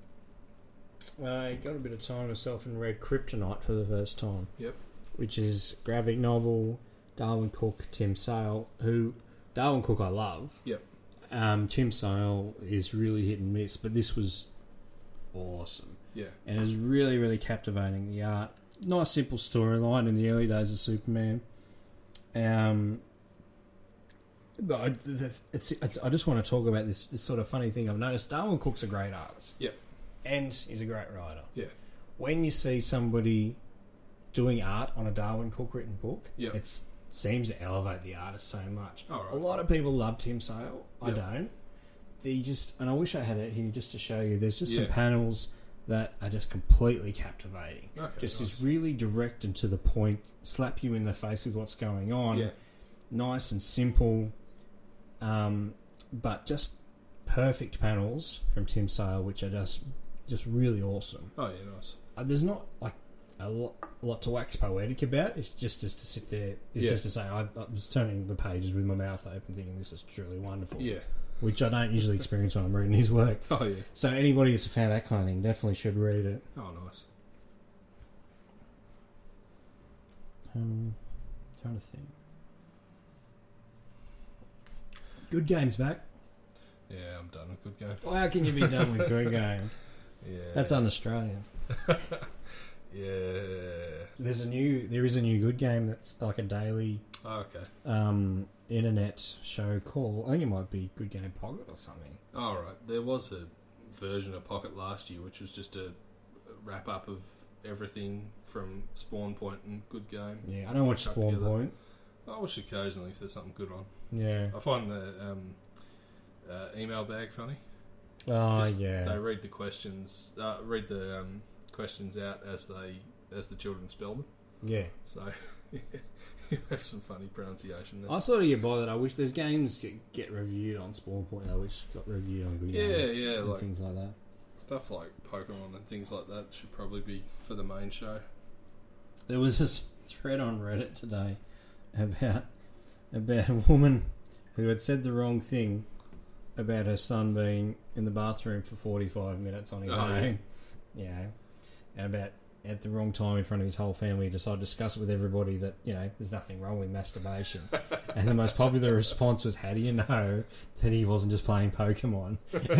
[SPEAKER 1] I got a bit of time myself and read Kryptonite for the first time.
[SPEAKER 2] Yep.
[SPEAKER 1] Which is graphic novel, Darwin Cook, Tim Sale, who Darwin Cook I love.
[SPEAKER 2] Yep.
[SPEAKER 1] Um, Tim Sale is really hit and miss, but this was awesome.
[SPEAKER 2] Yeah.
[SPEAKER 1] And it was really, really captivating. The art, nice simple storyline in the early days of Superman. Um, But I, it's, it's, it's, I just want to talk about this, this sort of funny thing I've noticed. Darwin Cook's a great artist.
[SPEAKER 2] Yep.
[SPEAKER 1] And he's a great writer.
[SPEAKER 2] Yeah.
[SPEAKER 1] When you see somebody doing art on a Darwin Cook written book,
[SPEAKER 2] Yep.
[SPEAKER 1] it seems to elevate the artist so much.
[SPEAKER 2] Oh, right.
[SPEAKER 1] A lot of people love Tim Sale. I
[SPEAKER 2] Yep.
[SPEAKER 1] don't. They just, and I wish I had it here just to show you. There's just
[SPEAKER 2] Yeah.
[SPEAKER 1] some panels that are just completely captivating.
[SPEAKER 2] Okay,
[SPEAKER 1] just
[SPEAKER 2] nice.
[SPEAKER 1] is really direct and to the point, slap you in the face with what's going on.
[SPEAKER 2] Yeah.
[SPEAKER 1] Nice and simple, um, but just perfect panels from Tim Sale, which are just just really awesome.
[SPEAKER 2] Oh, yeah, nice.
[SPEAKER 1] Uh, there's not like a lot, a lot to wax poetic about. It's just, just to sit there. It's
[SPEAKER 2] Yeah.
[SPEAKER 1] just to say I, I was turning the pages with my mouth open, thinking this is truly wonderful.
[SPEAKER 2] Yeah.
[SPEAKER 1] Which I don't usually experience when I'm reading his work.
[SPEAKER 2] Oh, yeah.
[SPEAKER 1] So anybody who's a fan of that kind of thing definitely should read it.
[SPEAKER 2] Oh, nice.
[SPEAKER 1] Um, trying to think. Good Game's back.
[SPEAKER 2] Yeah, I'm done with Good Game.
[SPEAKER 1] Well, how can you be done with Good Game?
[SPEAKER 2] Yeah.
[SPEAKER 1] That's un-Australian.
[SPEAKER 2] Yeah.
[SPEAKER 1] There's a new, there is a new Good Game that's like a daily
[SPEAKER 2] Oh, okay.
[SPEAKER 1] um, internet show called, I think it might be Good Game Pocket or something.
[SPEAKER 2] All right. There was a version of Pocket last year, which was just a wrap up of everything from Spawn Point and Good Game.
[SPEAKER 1] Yeah, I don't watch
[SPEAKER 2] Chuck
[SPEAKER 1] Spawn
[SPEAKER 2] together.
[SPEAKER 1] Point.
[SPEAKER 2] I watch occasionally if there's something good on.
[SPEAKER 1] Yeah.
[SPEAKER 2] I find the um, uh, email bag funny.
[SPEAKER 1] Oh,
[SPEAKER 2] Just-
[SPEAKER 1] yeah.
[SPEAKER 2] They read the questions, uh, read the um, questions out as they as the children spell them.
[SPEAKER 1] Yeah.
[SPEAKER 2] So you have some funny pronunciation there.
[SPEAKER 1] I sort of get bothered. I wish there's games that get reviewed on Spawn Point. I wish got reviewed on Good
[SPEAKER 2] yeah,
[SPEAKER 1] Game.
[SPEAKER 2] yeah,
[SPEAKER 1] And
[SPEAKER 2] like
[SPEAKER 1] things like that.
[SPEAKER 2] stuff like Pokemon and things like that should probably be for the main show.
[SPEAKER 1] There was this thread on Reddit today about about a woman who had said the wrong thing about her son being in the bathroom for forty-five minutes on his
[SPEAKER 2] Oh,
[SPEAKER 1] own. You know, and about at the wrong time in front of his whole family decided to discuss it with everybody that, you know, there's nothing wrong with masturbation. And the most popular response was, how do you know that he wasn't just playing Pokemon?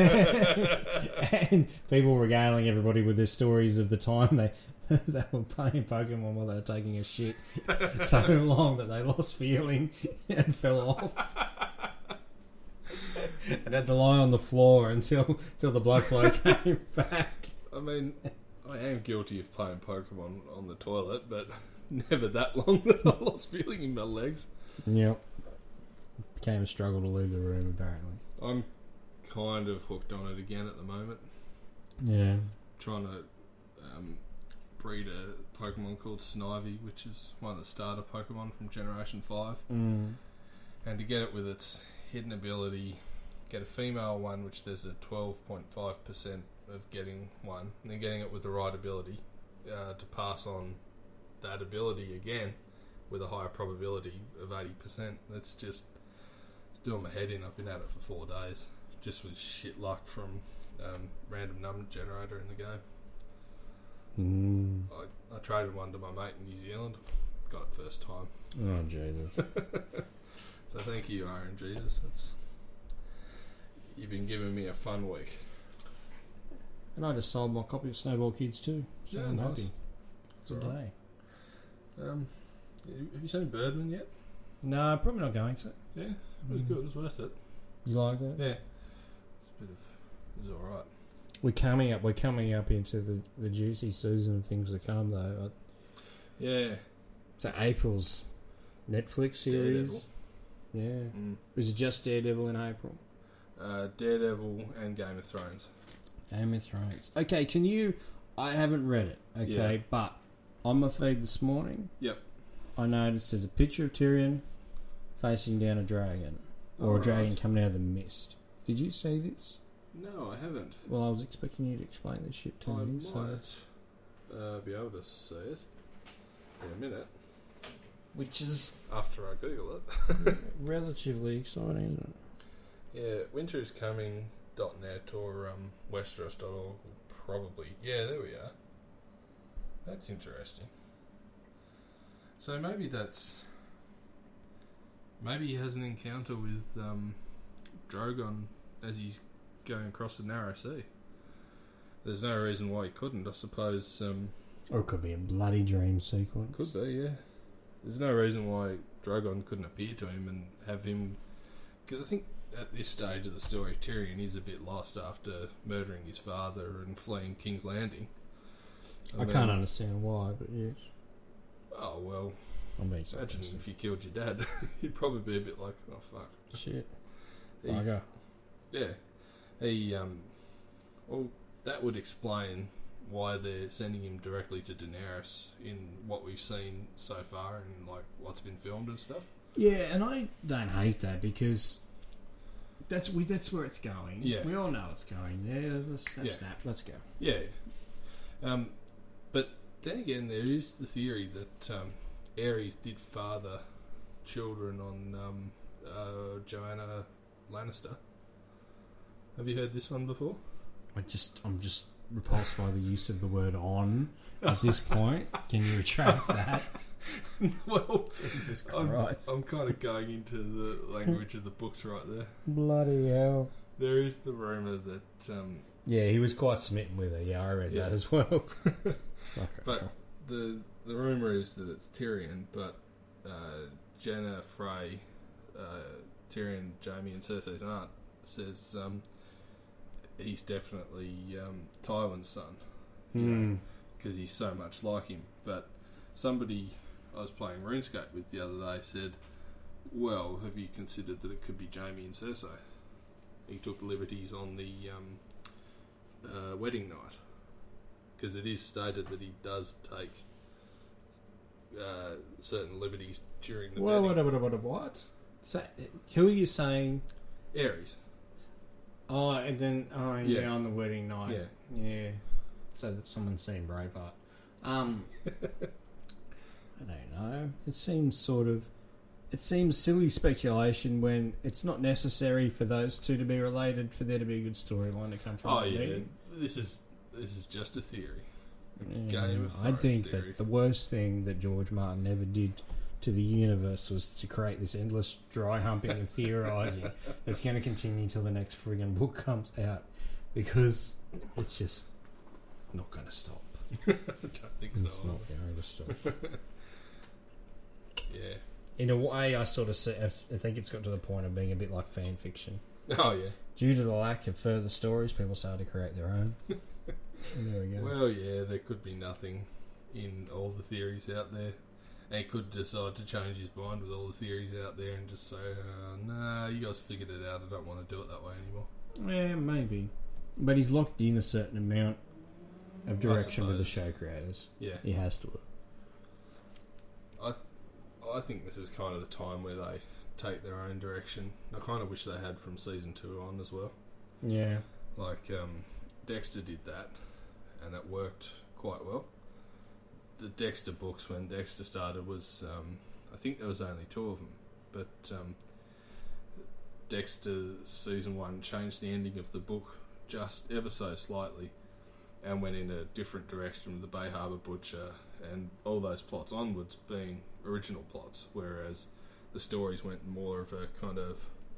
[SPEAKER 1] And people regaling everybody with their stories of the time they they were playing Pokemon while they were taking a shit so long that they lost feeling and fell off. And had to lie on the floor until until the blood flow came back.
[SPEAKER 2] I mean, I am guilty of playing Pokemon on the toilet, but never that long that I lost feeling in my legs.
[SPEAKER 1] Yep. Became a struggle to leave the room, apparently.
[SPEAKER 2] I'm kind of hooked on it again at the moment.
[SPEAKER 1] Yeah.
[SPEAKER 2] Trying to um, breed a Pokemon called Snivy, which is one of the starter Pokemon from Generation five.
[SPEAKER 1] Mm.
[SPEAKER 2] And to get it with its hidden ability, get a female one, which there's a twelve point five percent of getting one, and then getting it with the right ability uh, to pass on that ability again with a higher probability of eighty percent. That's just it's doing my head in. I've been at it for four days, just with shit luck from um, random number generator in the game.
[SPEAKER 1] Mm.
[SPEAKER 2] I, I traded one to my mate in New Zealand, got it first time.
[SPEAKER 1] Oh, Jesus.
[SPEAKER 2] So thank you, Iron Jesus. That's, you've been giving me a fun week.
[SPEAKER 1] And I just sold my copy of Snowball Kids too, so
[SPEAKER 2] Yeah,
[SPEAKER 1] I'm
[SPEAKER 2] nice.
[SPEAKER 1] happy.
[SPEAKER 2] All
[SPEAKER 1] Today.
[SPEAKER 2] right. Um, have you seen Birdman yet?
[SPEAKER 1] No, probably not going to.
[SPEAKER 2] Yeah, it was
[SPEAKER 1] Mm.
[SPEAKER 2] good. It was worth it.
[SPEAKER 1] You like that?
[SPEAKER 2] Yeah, it's a bit of. It was all right.
[SPEAKER 1] We're coming up. We're coming up into the, the juicy season of things to come, though.
[SPEAKER 2] Yeah.
[SPEAKER 1] So April's Netflix series.
[SPEAKER 2] Daredevil.
[SPEAKER 1] Yeah.
[SPEAKER 2] Mm.
[SPEAKER 1] Was it just Daredevil in April?
[SPEAKER 2] Uh, Daredevil and Game of Thrones.
[SPEAKER 1] Game of Thrones. Okay, can you... I haven't read it, okay,
[SPEAKER 2] Yeah.
[SPEAKER 1] but on my feed this morning,
[SPEAKER 2] Yep.
[SPEAKER 1] I noticed there's a picture of Tyrion facing down a dragon. Or
[SPEAKER 2] Oh,
[SPEAKER 1] a dragon
[SPEAKER 2] right.
[SPEAKER 1] coming out of the mist. Did you see this?
[SPEAKER 2] No, I haven't.
[SPEAKER 1] Well, I was expecting you to explain this shit to
[SPEAKER 2] I
[SPEAKER 1] me. So.
[SPEAKER 2] might uh, be able to see it in a minute
[SPEAKER 1] Which is
[SPEAKER 2] after I Google it.
[SPEAKER 1] relatively exciting, isn't it?
[SPEAKER 2] Yeah, winter is coming. .net or um, Westeros dot org will probably. Yeah, there we are. That's interesting. So maybe that's. Maybe he has an encounter with um, Drogon as he's going across the Narrow Sea. There's no reason why he couldn't. I suppose. Um,
[SPEAKER 1] Or it could be a bloody dream sequence.
[SPEAKER 2] could be, yeah. There's no reason why Drogon couldn't appear to him and have him Because I think at this stage of the story, Tyrion is a bit lost after murdering his father and fleeing King's Landing. And
[SPEAKER 1] I
[SPEAKER 2] then-
[SPEAKER 1] can't understand why, but yes.
[SPEAKER 2] Oh, well,
[SPEAKER 1] I'm being
[SPEAKER 2] imagine
[SPEAKER 1] sarcastic.
[SPEAKER 2] if you killed your dad. You'd probably be a bit like, oh, fuck.
[SPEAKER 1] Shit.
[SPEAKER 2] He's-
[SPEAKER 1] Bugger.
[SPEAKER 2] Yeah. He, um, well, that would explain why they're sending him directly to Daenerys in what we've seen so far and, like, what's been filmed and stuff.
[SPEAKER 1] Yeah, and I don't hate that because that's we that's where it's going.
[SPEAKER 2] Yeah.
[SPEAKER 1] We all know it's going there. Let's snap,
[SPEAKER 2] Yeah.
[SPEAKER 1] snap. Let's go.
[SPEAKER 2] Yeah. Um, but then again, there is the theory that um, Aerys did father children on um, uh, Joanna Lannister. Have you heard this one before?
[SPEAKER 1] I just I'm just repulsed by the use of the word "on" at this point. Can you retract that?
[SPEAKER 2] Well,
[SPEAKER 1] Jesus
[SPEAKER 2] I'm,
[SPEAKER 1] Christ!
[SPEAKER 2] I'm kind of going into the language of the books right there.
[SPEAKER 1] Bloody hell!
[SPEAKER 2] There is the rumour that um,
[SPEAKER 1] Yeah, he was quite smitten with her. Yeah, I read
[SPEAKER 2] Yeah.
[SPEAKER 1] that as well. Okay.
[SPEAKER 2] But the the rumor is that it's Tyrion, but uh, Jenna Frey, uh, Tyrion, Jaime, and Cersei's aunt, says um, he's definitely um, Tywin's son
[SPEAKER 1] Hmm.
[SPEAKER 2] because he's so much like him. But somebody I was playing RuneScape with the other day said, "Well, have you considered that it could be Jaime and Cersei?" He took liberties on the um, uh, wedding night. Because it is stated that he does take uh, certain liberties during the
[SPEAKER 1] What?
[SPEAKER 2] wedding.
[SPEAKER 1] What? What? What? What? So, who are you saying?
[SPEAKER 2] Aries.
[SPEAKER 1] Oh, and then oh yeah,
[SPEAKER 2] Yeah.
[SPEAKER 1] on the wedding night.
[SPEAKER 2] Yeah.
[SPEAKER 1] Yeah. So that someone's seen Braveheart. Um, I don't know. It seems sort of. It seems silly speculation when it's not necessary for those two to be related for there to be a good storyline to come from.
[SPEAKER 2] Oh
[SPEAKER 1] the
[SPEAKER 2] yeah,
[SPEAKER 1] meeting.
[SPEAKER 2] this is this is just a theory. A
[SPEAKER 1] Yeah,
[SPEAKER 2] Game of
[SPEAKER 1] I
[SPEAKER 2] Thrones
[SPEAKER 1] think
[SPEAKER 2] theory.
[SPEAKER 1] that the worst thing that George Martin ever did to the universe was to create this endless dry humping and theorising that's going to continue till the next friggin' book comes out because it's just not going to stop.
[SPEAKER 2] I don't think so.
[SPEAKER 1] It's not going to stop.
[SPEAKER 2] Yeah.
[SPEAKER 1] In a way, I sort of see, I think it's got to the point of being a bit like fan fiction.
[SPEAKER 2] Oh yeah.
[SPEAKER 1] Due to the lack of further stories, people started to create their own. And there we go.
[SPEAKER 2] Well, yeah, there could be nothing in all the theories out there. And he could decide to change his mind with all the theories out there and just say, uh, nah, you guys figured it out, I don't want to do it that way anymore.
[SPEAKER 1] Yeah, maybe. But he's locked in a certain amount of direction with the
[SPEAKER 2] suppose.
[SPEAKER 1] show creators.
[SPEAKER 2] Yeah.
[SPEAKER 1] He has to.
[SPEAKER 2] I think this is kind of the time where they take their own direction. I kind of wish they had from season two on as well.
[SPEAKER 1] Yeah.
[SPEAKER 2] Like, um, Dexter did that, and that worked quite well. The Dexter books, when Dexter started, was, um, I think there was only two of them, but um, Dexter season one changed the ending of the book just ever so slightly and went in a different direction with the Bay Harbour Butcher and all those plots onwards being original plots, whereas the stories went more of a kind of,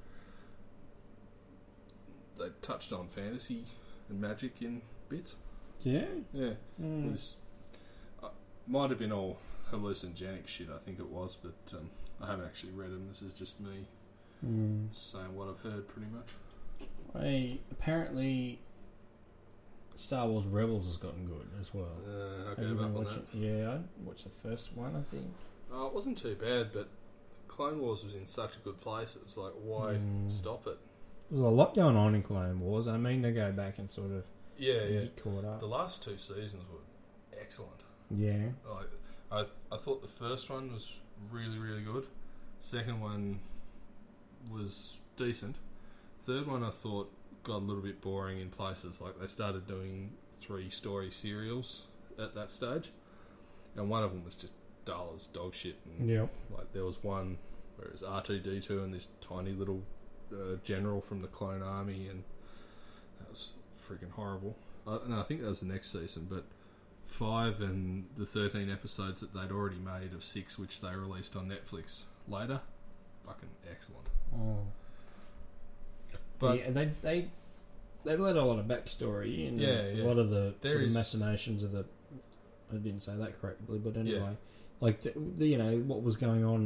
[SPEAKER 2] they touched on fantasy and magic in bits.
[SPEAKER 1] Yeah.
[SPEAKER 2] Yeah,
[SPEAKER 1] Mm.
[SPEAKER 2] it was, uh, might have been all hallucinogenic shit, I think it was, but um, I haven't actually read them. This is just me
[SPEAKER 1] Mm.
[SPEAKER 2] saying what I've heard, pretty much.
[SPEAKER 1] I, apparently, Star Wars Rebels has gotten good as well.
[SPEAKER 2] Uh, I
[SPEAKER 1] Have
[SPEAKER 2] gave
[SPEAKER 1] you
[SPEAKER 2] up
[SPEAKER 1] been
[SPEAKER 2] on
[SPEAKER 1] watching?
[SPEAKER 2] that.
[SPEAKER 1] Yeah, I watched the first one, I think.
[SPEAKER 2] Oh, it wasn't too bad, but Clone Wars was in such a good place. It was like, why
[SPEAKER 1] Mm.
[SPEAKER 2] stop it?
[SPEAKER 1] There's a lot going on in Clone Wars. I mean to go back and sort of
[SPEAKER 2] Yeah, yeah.
[SPEAKER 1] get caught up.
[SPEAKER 2] The last two seasons were excellent.
[SPEAKER 1] Yeah.
[SPEAKER 2] Like, I, I thought the first one was really, really good. Second one was decent. Third one I thought got a little bit boring in places. Like, they started doing three story serials at that stage, and one of them was just dull as dog shit. And
[SPEAKER 1] Yep.
[SPEAKER 2] like, there was one where it was R two D two and this tiny little uh, general from the clone army, and that was freaking horrible. Uh, no, I think that was the next season, but five and the thirteen episodes that they'd already made of six, which they released on Netflix later, fucking excellent.
[SPEAKER 1] Oh.
[SPEAKER 2] But
[SPEAKER 1] yeah, they they they let a lot of backstory in.
[SPEAKER 2] Yeah,
[SPEAKER 1] a
[SPEAKER 2] yeah.
[SPEAKER 1] lot of the
[SPEAKER 2] There
[SPEAKER 1] sort of
[SPEAKER 2] is-
[SPEAKER 1] machinations of the. I didn't say that correctly, but anyway,
[SPEAKER 2] Yeah.
[SPEAKER 1] like the, the, you know what was going on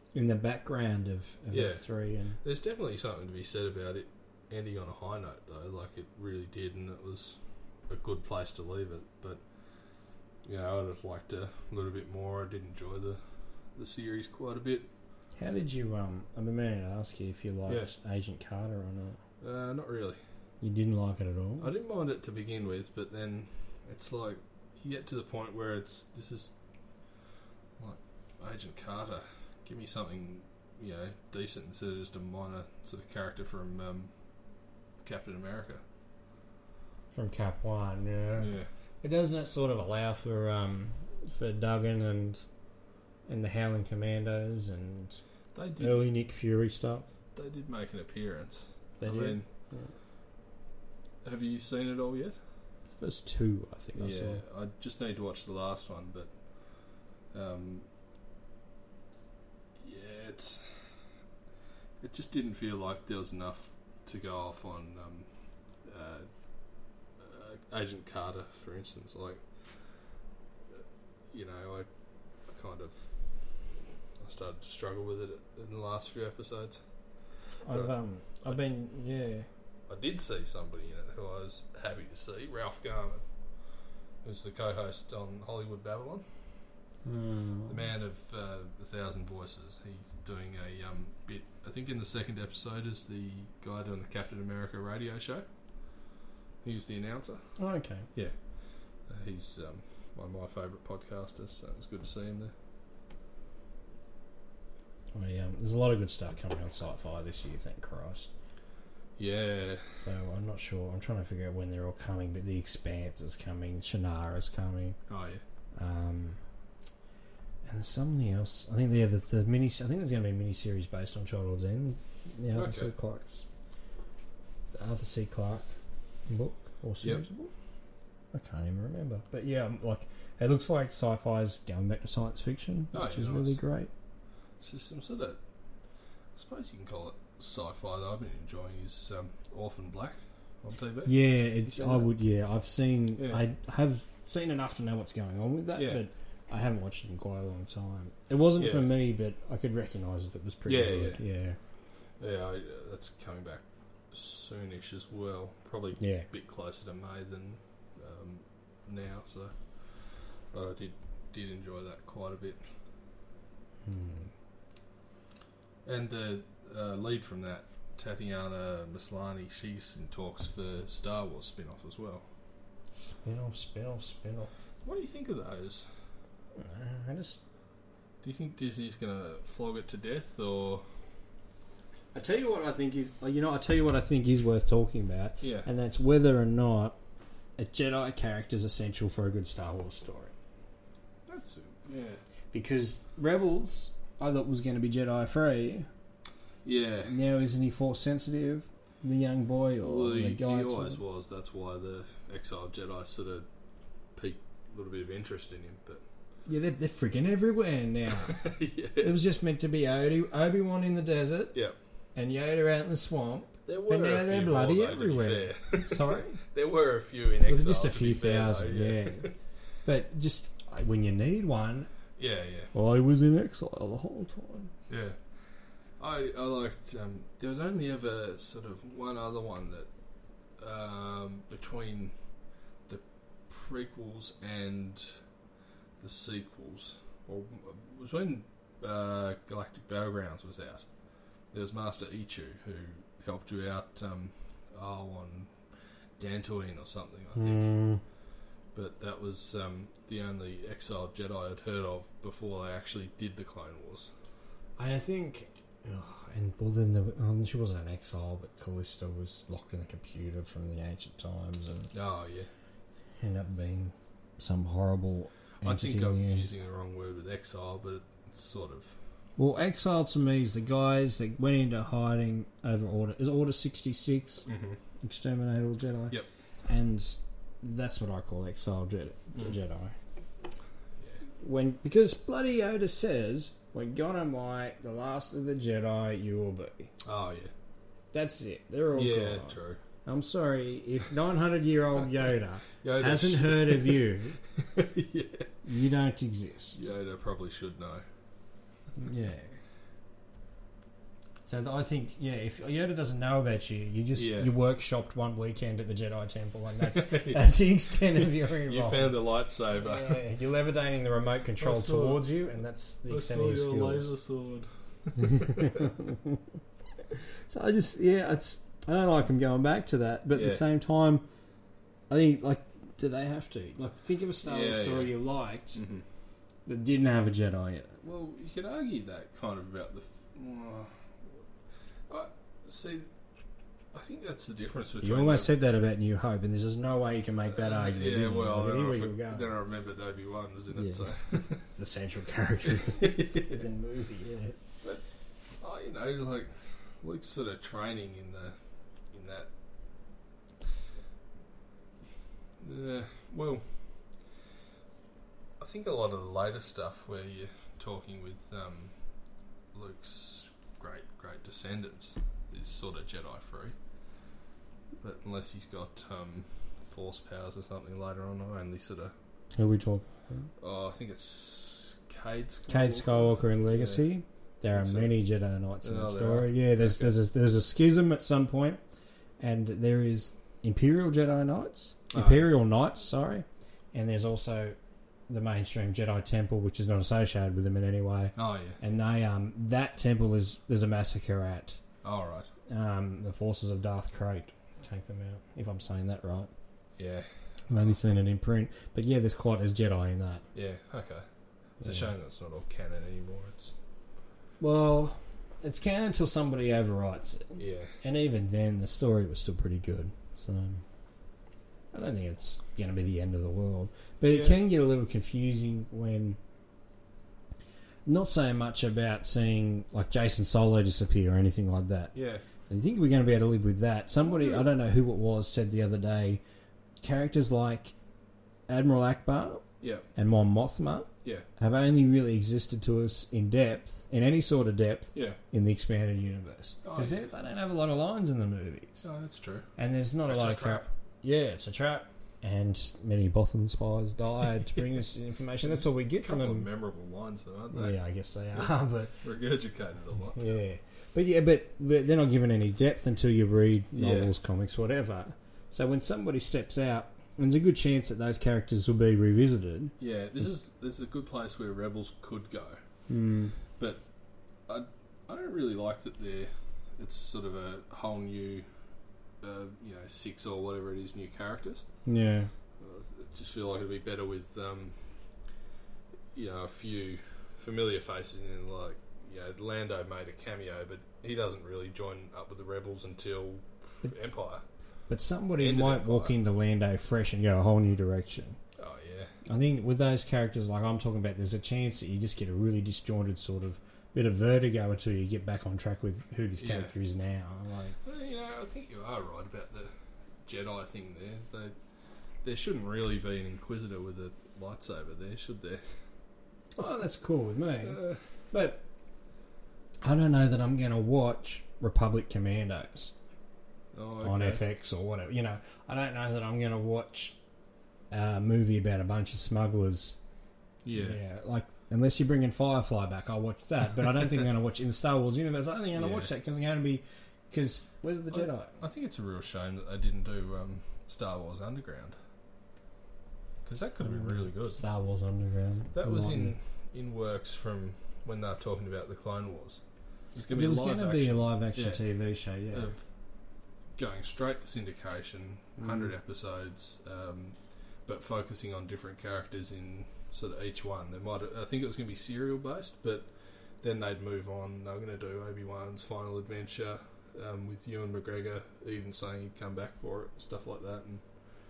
[SPEAKER 1] in the background of, of
[SPEAKER 2] Yeah.
[SPEAKER 1] Act three. And
[SPEAKER 2] There's definitely something to be said about it ending on a high note, though. Like, it really did, and it was a good place to leave it. But, you know, I'd have liked a little bit more. I did enjoy the, the series quite a bit.
[SPEAKER 1] how did you? Um, I've been meaning to ask you if you liked Agent Carter or not.
[SPEAKER 2] Uh, not really.
[SPEAKER 1] You didn't like it at all.
[SPEAKER 2] I didn't mind it to begin with, but then it's like you get to the point where it's this is like Agent Carter. Give me something, you know, decent instead of just a minor sort of character from um, Captain America.
[SPEAKER 1] From Cap One, yeah.
[SPEAKER 2] Yeah,
[SPEAKER 1] It doesn't it sort of allow for um for Duggan and and the Howling Commandos and
[SPEAKER 2] they did.
[SPEAKER 1] early Nick Fury stuff.
[SPEAKER 2] They did make an appearance.
[SPEAKER 1] They
[SPEAKER 2] I
[SPEAKER 1] did.
[SPEAKER 2] mean,
[SPEAKER 1] Yeah.
[SPEAKER 2] have you seen it all yet?
[SPEAKER 1] First two, I think. I
[SPEAKER 2] Yeah,
[SPEAKER 1] saw.
[SPEAKER 2] I just need to watch the last one, but um, yeah, it's it just didn't feel like there was enough to go off on um, uh, uh, Agent Carter, for instance. Like, you know, I, I kind of I started to struggle with it in the last few episodes.
[SPEAKER 1] I've um I've been yeah.
[SPEAKER 2] I did see somebody in it who I was happy to see, Ralph Garman, who's the co-host on Hollywood Babylon,
[SPEAKER 1] Mm.
[SPEAKER 2] the man of uh, a thousand voices. He's doing a um, bit, I think in the second episode is the guy doing the Captain America radio show. He was the announcer.
[SPEAKER 1] Oh, okay.
[SPEAKER 2] Yeah. Uh, he's um, one of my favourite podcasters, so it was good to see him there.
[SPEAKER 1] I, um, there's a lot of good stuff coming on Sci-Fi this year, thank Christ.
[SPEAKER 2] Yeah.
[SPEAKER 1] So I'm not sure. I'm trying to figure out when they're all coming, but The Expanse is coming, Shannara's coming,
[SPEAKER 2] Oh, yeah.
[SPEAKER 1] um, and there's something else. I think the the, the mini. I think there's going to be a mini series based on Childhood's End. The Arthur
[SPEAKER 2] Okay.
[SPEAKER 1] C. Clarke's, the Arthur C. Clarke book or series of book. I can't even remember, but yeah, um, like it looks like sci-fi's going back to science fiction,
[SPEAKER 2] Oh,
[SPEAKER 1] which
[SPEAKER 2] yeah,
[SPEAKER 1] is
[SPEAKER 2] nice.
[SPEAKER 1] really great.
[SPEAKER 2] It's just some sort of, I suppose you can call it sci-fi that I've been enjoying is um, Orphan Black on T V.
[SPEAKER 1] Yeah, it,
[SPEAKER 2] seen
[SPEAKER 1] I
[SPEAKER 2] that?
[SPEAKER 1] would. Yeah, I've seen.
[SPEAKER 2] Yeah.
[SPEAKER 1] I have seen enough to know what's going on with that,
[SPEAKER 2] Yeah.
[SPEAKER 1] but I haven't watched it in quite a long time. It wasn't
[SPEAKER 2] Yeah.
[SPEAKER 1] for me, but I could recognise it. It was pretty
[SPEAKER 2] Yeah,
[SPEAKER 1] good. Yeah,
[SPEAKER 2] Yeah, I, uh, that's coming back soonish as well. Probably
[SPEAKER 1] yeah.
[SPEAKER 2] a bit closer to May than um, now. So, but I did did enjoy that quite a bit.
[SPEAKER 1] Hmm.
[SPEAKER 2] And the uh, lead from that, Tatiana Maslany, she's in talks for Star Wars spin-off as well.
[SPEAKER 1] Spin off, spin off, spin off.
[SPEAKER 2] What do you think of those?
[SPEAKER 1] I just.
[SPEAKER 2] Do you think Disney's going to flog it to death, or
[SPEAKER 1] I tell you what I think is. You know, I tell you what I think is worth talking about,
[SPEAKER 2] yeah,
[SPEAKER 1] and that's whether or not a Jedi character is essential for a good Star Wars story.
[SPEAKER 2] that's it. Yeah,
[SPEAKER 1] Because Rebels, I thought was going to be Jedi free.
[SPEAKER 2] yeah.
[SPEAKER 1] Now isn't he force sensitive? The young boy or
[SPEAKER 2] Well,
[SPEAKER 1] the
[SPEAKER 2] he,
[SPEAKER 1] guy?
[SPEAKER 2] he
[SPEAKER 1] to-
[SPEAKER 2] always was. That's why the exiled Jedi sort of piqued a little bit of interest in him. But
[SPEAKER 1] Yeah, they're, they're freaking everywhere now.
[SPEAKER 2] yeah,
[SPEAKER 1] It was just meant to be Obi- Obi-Wan in the desert
[SPEAKER 2] yeah.
[SPEAKER 1] and Yoda out in the swamp.
[SPEAKER 2] There were
[SPEAKER 1] But now
[SPEAKER 2] a
[SPEAKER 1] they're
[SPEAKER 2] few
[SPEAKER 1] bloody
[SPEAKER 2] more, though, to be
[SPEAKER 1] everywhere.
[SPEAKER 2] fair.
[SPEAKER 1] Sorry?
[SPEAKER 2] There were a few in
[SPEAKER 1] It was
[SPEAKER 2] exile.
[SPEAKER 1] just a
[SPEAKER 2] to
[SPEAKER 1] few
[SPEAKER 2] be fair,
[SPEAKER 1] thousand,
[SPEAKER 2] though,
[SPEAKER 1] yeah. But just like, when you need one,
[SPEAKER 2] yeah, yeah.
[SPEAKER 1] well, I was in exile the whole time.
[SPEAKER 2] Yeah, I I liked. Um, there was only ever sort of one other one that um, between the prequels and the sequels, or it was when uh, Galactic Battlegrounds was out. There was Master Ichu who helped you out um, oh, on Dantooine or something, I think.
[SPEAKER 1] Mm.
[SPEAKER 2] But that was um, the only exiled Jedi I'd heard of before they actually did the Clone Wars.
[SPEAKER 1] I think, oh, and well, then the, um, she wasn't an exile, but Callisto was locked in a computer from the ancient times and
[SPEAKER 2] Oh yeah.
[SPEAKER 1] ended up being some horrible
[SPEAKER 2] I
[SPEAKER 1] entity.
[SPEAKER 2] think I'm
[SPEAKER 1] yeah.
[SPEAKER 2] using the wrong word with exile, but it's sort of.
[SPEAKER 1] Well, exile to me is the guys that went into hiding over order. Is it Order sixty-six?
[SPEAKER 2] Mm-hmm.
[SPEAKER 1] Exterminate all Jedi.
[SPEAKER 2] Yep.
[SPEAKER 1] And that's what I call exile Jedi.
[SPEAKER 2] Mm.
[SPEAKER 1] Jedi. When because bloody Yoda says, "When gone am I, the last of the Jedi you will be."
[SPEAKER 2] Oh yeah.
[SPEAKER 1] That's it. They're all
[SPEAKER 2] Yeah,
[SPEAKER 1] gone.
[SPEAKER 2] true.
[SPEAKER 1] I'm sorry if nine hundred year old Yoda
[SPEAKER 2] Yoda
[SPEAKER 1] hasn't
[SPEAKER 2] sh-
[SPEAKER 1] heard of you.
[SPEAKER 2] yeah.
[SPEAKER 1] You don't exist.
[SPEAKER 2] Yoda probably should know.
[SPEAKER 1] Yeah. So th- I think, yeah, if Yoda doesn't know about you, you just
[SPEAKER 2] Yeah.
[SPEAKER 1] you workshopped one weekend at the Jedi Temple, and that's that's the extent of your involvement.
[SPEAKER 2] You found a lightsaber.
[SPEAKER 1] Yeah, you're levitating the remote control
[SPEAKER 2] I saw-
[SPEAKER 1] towards you, and that's the
[SPEAKER 2] I
[SPEAKER 1] extent
[SPEAKER 2] saw
[SPEAKER 1] of your
[SPEAKER 2] your
[SPEAKER 1] skills.
[SPEAKER 2] laser sword.
[SPEAKER 1] So I just, yeah, it's I don't like them going back to that, but at
[SPEAKER 2] Yeah.
[SPEAKER 1] the same time, I think, like, do they have to? Like, think of a Star Wars
[SPEAKER 2] Yeah,
[SPEAKER 1] story
[SPEAKER 2] yeah.
[SPEAKER 1] you liked
[SPEAKER 2] Mm-hmm.
[SPEAKER 1] that didn't have a Jedi in it.
[SPEAKER 2] Well, you could argue that kind of about the. F- uh, I see. I think that's the difference between.
[SPEAKER 1] You almost
[SPEAKER 2] the,
[SPEAKER 1] said that about New Hope, and there's just no way you can make that
[SPEAKER 2] uh,
[SPEAKER 1] argument.
[SPEAKER 2] Yeah,
[SPEAKER 1] didn't you?
[SPEAKER 2] well,
[SPEAKER 1] Like,
[SPEAKER 2] then,
[SPEAKER 1] here
[SPEAKER 2] I,
[SPEAKER 1] we
[SPEAKER 2] forg-
[SPEAKER 1] go.
[SPEAKER 2] then I remembered Obi Wan was in it.
[SPEAKER 1] Yeah.
[SPEAKER 2] So,
[SPEAKER 1] The central character of the, of the movie, yeah.
[SPEAKER 2] oh, you know, like Luke's sort of training in the in that. Uh, well, I think a lot of the later stuff where you're talking with um, Luke's great great descendants is sort of Jedi free, but unless he's got um, Force powers or something later on, I only sort of.
[SPEAKER 1] Who are we talking?
[SPEAKER 2] Oh, I think it's Cade Skywalker.
[SPEAKER 1] Cade Skywalker in Legacy.
[SPEAKER 2] Yeah.
[SPEAKER 1] There are
[SPEAKER 2] So-
[SPEAKER 1] many Jedi Knights in
[SPEAKER 2] Oh,
[SPEAKER 1] the
[SPEAKER 2] there
[SPEAKER 1] story.
[SPEAKER 2] are.
[SPEAKER 1] Yeah, there's
[SPEAKER 2] Okay.
[SPEAKER 1] there's a, there's a schism at some point, and there is Imperial Jedi Knights,
[SPEAKER 2] Oh.
[SPEAKER 1] Imperial Knights, sorry, and there's also the mainstream Jedi Temple, which is not associated with them in any way.
[SPEAKER 2] Oh yeah.
[SPEAKER 1] And they um that temple is there's a massacre at.
[SPEAKER 2] All right.
[SPEAKER 1] Um, the forces of Darth Krayt take them out, if I'm saying that right.
[SPEAKER 2] Yeah.
[SPEAKER 1] I've only seen it in print, but yeah, there's quite as Jedi in that.
[SPEAKER 2] Yeah. Okay. It's a
[SPEAKER 1] Yeah.
[SPEAKER 2] shame that it's not all canon anymore. It's
[SPEAKER 1] Well, it's canon until somebody overwrites it,
[SPEAKER 2] yeah.
[SPEAKER 1] and even then, the story was still pretty good. So I don't think it's going to be the end of the world, but it
[SPEAKER 2] Yeah.
[SPEAKER 1] can get a little confusing when. Not so much about seeing like Jason Solo disappear or anything like that.
[SPEAKER 2] Yeah.
[SPEAKER 1] I think we're going to be able to live with that. Somebody,
[SPEAKER 2] Yeah.
[SPEAKER 1] I don't know who it was, said the other day, characters like Admiral Akbar
[SPEAKER 2] Yeah.
[SPEAKER 1] and Mon Mothma
[SPEAKER 2] Yeah.
[SPEAKER 1] have only really existed to us in depth, in any sort of depth,
[SPEAKER 2] Yeah.
[SPEAKER 1] in the expanded universe.
[SPEAKER 2] Oh,
[SPEAKER 1] Because
[SPEAKER 2] yeah.
[SPEAKER 1] they they don't have a lot of lines in the movies.
[SPEAKER 2] Oh, that's true.
[SPEAKER 1] And there's not
[SPEAKER 2] It's
[SPEAKER 1] a lot
[SPEAKER 2] a
[SPEAKER 1] of crap. Yeah, it's a trap. And many Botham spies died to bring us information. That's all we get
[SPEAKER 2] A
[SPEAKER 1] from
[SPEAKER 2] couple of
[SPEAKER 1] them.
[SPEAKER 2] memorable lines though, aren't they?
[SPEAKER 1] Yeah, I guess they are. But
[SPEAKER 2] Regurgitated a lot.
[SPEAKER 1] yeah, but yeah, but, but they're not given any depth until you read
[SPEAKER 2] Yeah.
[SPEAKER 1] novels, comics, whatever. So when somebody steps out, there's a good chance that those characters will be revisited.
[SPEAKER 2] Yeah. This is this is a good place where Rebels could go,
[SPEAKER 1] Mm.
[SPEAKER 2] but I I don't really like that they're. It's sort of a whole new, uh, you know, six or whatever it is, new characters.
[SPEAKER 1] Yeah,
[SPEAKER 2] I just feel like it'd be better with, um, you know, a few familiar faces in, like, you know, Lando made a cameo, but he doesn't really join up with the Rebels until Empire.
[SPEAKER 1] but somebody
[SPEAKER 2] End of
[SPEAKER 1] might
[SPEAKER 2] Empire.
[SPEAKER 1] walk into Lando fresh and go a whole new direction.
[SPEAKER 2] Oh yeah,
[SPEAKER 1] I think with those characters like I'm talking about, there's a chance that you just get a really disjointed sort of bit of vertigo until you get back on track with who this
[SPEAKER 2] Yeah.
[SPEAKER 1] character is now. Like,
[SPEAKER 2] well, you know, I think you are right about the Jedi thing there. They, there shouldn't really be an Inquisitor with a lightsaber there, should there?
[SPEAKER 1] oh, that's cool with me.
[SPEAKER 2] Uh,
[SPEAKER 1] But I don't know that I'm going to watch Republic Commandos
[SPEAKER 2] oh,
[SPEAKER 1] on
[SPEAKER 2] okay.
[SPEAKER 1] F X or whatever. You know, I don't know that I'm going to watch a movie about a bunch of smugglers.
[SPEAKER 2] Yeah.
[SPEAKER 1] like unless you're bringing Firefly back, I'll watch that. But I don't think I'm going to watch in the Star Wars universe. I don't think I'm going to
[SPEAKER 2] Yeah.
[SPEAKER 1] watch that because I'm going to be because where's the Jedi?
[SPEAKER 2] I think it's a real shame that they didn't do um, Star Wars Underground, because that could have been really good.
[SPEAKER 1] Star Wars Underground.
[SPEAKER 2] That was
[SPEAKER 1] Enlighten
[SPEAKER 2] in in works from when they were talking about the Clone Wars. It was
[SPEAKER 1] me.
[SPEAKER 2] going to be
[SPEAKER 1] There was
[SPEAKER 2] live
[SPEAKER 1] going to
[SPEAKER 2] action
[SPEAKER 1] be a live action
[SPEAKER 2] yeah.
[SPEAKER 1] T V show. Yeah.
[SPEAKER 2] of going straight to syndication,
[SPEAKER 1] Mm.
[SPEAKER 2] one hundred episodes, um, but focusing on different characters in sort of each one. They might, I think it was going to be serial based, but then they'd move on. They were going to do Obi-Wan's final adventure um, with Ewan McGregor, even saying he'd come back for it, stuff like that, and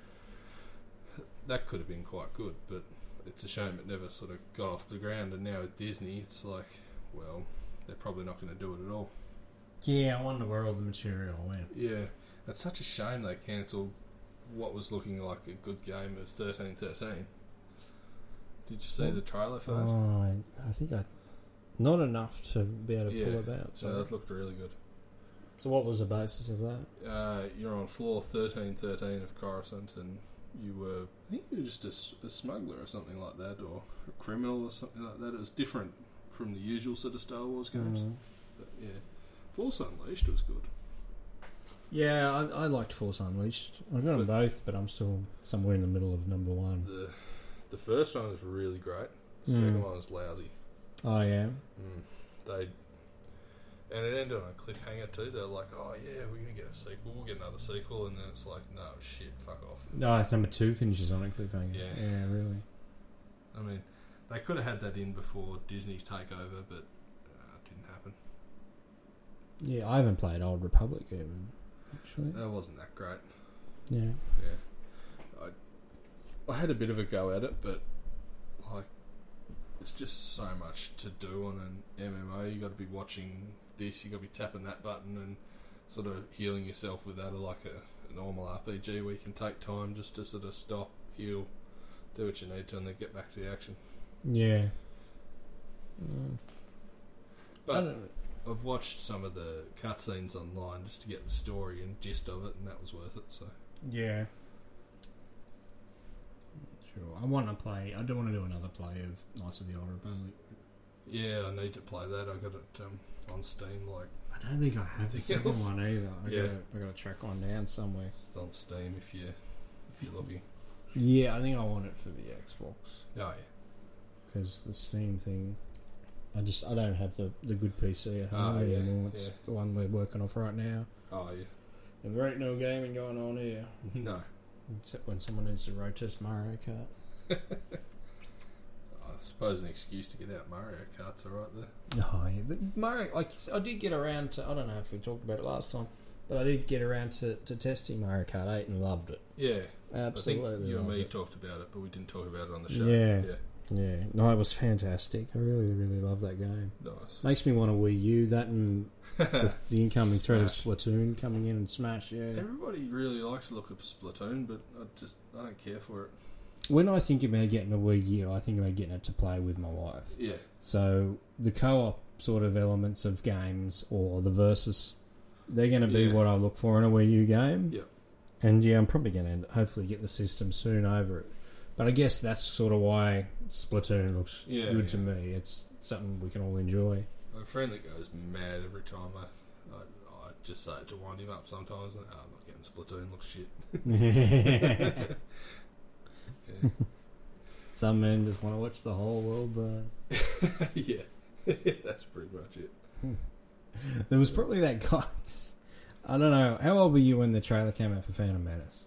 [SPEAKER 2] that could have been quite good. But it's a shame it never sort of got off the ground. And now at Disney, it's like, well, they're probably not going to do it at all.
[SPEAKER 1] Yeah, I wonder where all the material went.
[SPEAKER 2] Yeah, it's such a shame they cancelled what was looking like a good game of thirteen thirteen. Did you see
[SPEAKER 1] Well,
[SPEAKER 2] the trailer for that?
[SPEAKER 1] Oh, I, I think I not enough to be able to
[SPEAKER 2] Yeah.
[SPEAKER 1] pull about.
[SPEAKER 2] So
[SPEAKER 1] So,
[SPEAKER 2] that looked really good.
[SPEAKER 1] so what was the basis of that?
[SPEAKER 2] Uh, you're on floor thirteen thirteen of Coruscant, and you were, I think you were just a, s- a smuggler or something like that, or a criminal or something like that. It was different from the usual sort of Star Wars games.
[SPEAKER 1] Mm.
[SPEAKER 2] But yeah, Force Unleashed was good.
[SPEAKER 1] Yeah, I, I liked Force Unleashed. I've got them both, but I'm still somewhere in the middle of number one.
[SPEAKER 2] The the first one was really great. The
[SPEAKER 1] Mm.
[SPEAKER 2] second one was lousy.
[SPEAKER 1] Oh, yeah?
[SPEAKER 2] Mm. They and it ended on a cliffhanger too. They're like, "Oh yeah, we're gonna get a sequel. We'll get another sequel," and then it's like, "No shit, fuck off."
[SPEAKER 1] No, number two finishes on a cliffhanger.
[SPEAKER 2] Yeah.
[SPEAKER 1] Yeah, really.
[SPEAKER 2] I mean, they could have had that in before Disney's takeover, but uh, it didn't happen.
[SPEAKER 1] Yeah, I haven't played Old Republic even, actually.
[SPEAKER 2] That wasn't that great.
[SPEAKER 1] Yeah.
[SPEAKER 2] Yeah, I I had a bit of a go at it, but like, it's just so much to do on an M M O. You got to be watching this, you got to be tapping that button, and sort of healing yourself with that, like a, a normal R P G where you can take time just to sort of stop, heal, do what you need to, and then get back to the action.
[SPEAKER 1] Yeah. Mm. I
[SPEAKER 2] But
[SPEAKER 1] don't,
[SPEAKER 2] I've watched some of the cutscenes online just to get the story and gist of it, and that was worth it. So
[SPEAKER 1] yeah. Sure. I want to play. I do want to do another play of Knights of the Old Republic.
[SPEAKER 2] yeah, I need to play that. I got it um, on Steam. Like,
[SPEAKER 1] I don't think I have the
[SPEAKER 2] Anything
[SPEAKER 1] second
[SPEAKER 2] else?
[SPEAKER 1] one either. I
[SPEAKER 2] Yeah.
[SPEAKER 1] gotta, I gotta track one down somewhere.
[SPEAKER 2] it's on Steam if you if you're looking.
[SPEAKER 1] Yeah, I think I want it for the Xbox
[SPEAKER 2] Oh yeah.
[SPEAKER 1] because the Steam thing. I just I don't have the, the good P C at home
[SPEAKER 2] Oh, yeah,
[SPEAKER 1] anymore. It's
[SPEAKER 2] yeah.
[SPEAKER 1] the one we're working off right now.
[SPEAKER 2] Oh yeah.
[SPEAKER 1] And there ain't no gaming going on here,
[SPEAKER 2] No.
[SPEAKER 1] except when someone needs to road test Mario Kart.
[SPEAKER 2] I suppose an excuse to get out Mario Kart's alright there.
[SPEAKER 1] Oh yeah, the Mario. Like I did get around to. I don't know if we talked about it last time, but I did get around to, to testing Mario Kart eight and loved it.
[SPEAKER 2] Yeah.
[SPEAKER 1] Absolutely,
[SPEAKER 2] I think you and
[SPEAKER 1] loved
[SPEAKER 2] me
[SPEAKER 1] it.
[SPEAKER 2] talked about it, but we didn't talk about it on the show.
[SPEAKER 1] Yeah.
[SPEAKER 2] Yeah.
[SPEAKER 1] Yeah, no, it was fantastic. I really, really love that game.
[SPEAKER 2] Nice.
[SPEAKER 1] Makes me want to Wii U that and the, the incoming threat of
[SPEAKER 2] Smash.
[SPEAKER 1] Splatoon coming in and Smash. Yeah.
[SPEAKER 2] Everybody really likes the look of Splatoon, but I just I don't care for it.
[SPEAKER 1] When I think about getting a Wii U, I think about getting it to play with my wife.
[SPEAKER 2] Yeah.
[SPEAKER 1] So the co-op sort of elements of games or the versus, they're going to be
[SPEAKER 2] Yeah.
[SPEAKER 1] what I look for in a Wii U game.
[SPEAKER 2] Yeah.
[SPEAKER 1] And yeah, I'm probably going to hopefully get the system soon over it. But I guess that's sort of why Splatoon looks
[SPEAKER 2] Yeah,
[SPEAKER 1] good
[SPEAKER 2] yeah.
[SPEAKER 1] to me. It's something we can all enjoy.
[SPEAKER 2] A friend that goes mad every time I, I, I just say it to wind him up sometimes. Like, oh, I'm not getting Splatoon, looks shit. Yeah.
[SPEAKER 1] Some men just want to watch the whole world burn.
[SPEAKER 2] Yeah. That's pretty much it.
[SPEAKER 1] There was probably that guy. Just, I don't know. How old were you when the trailer came out for Phantom Menace?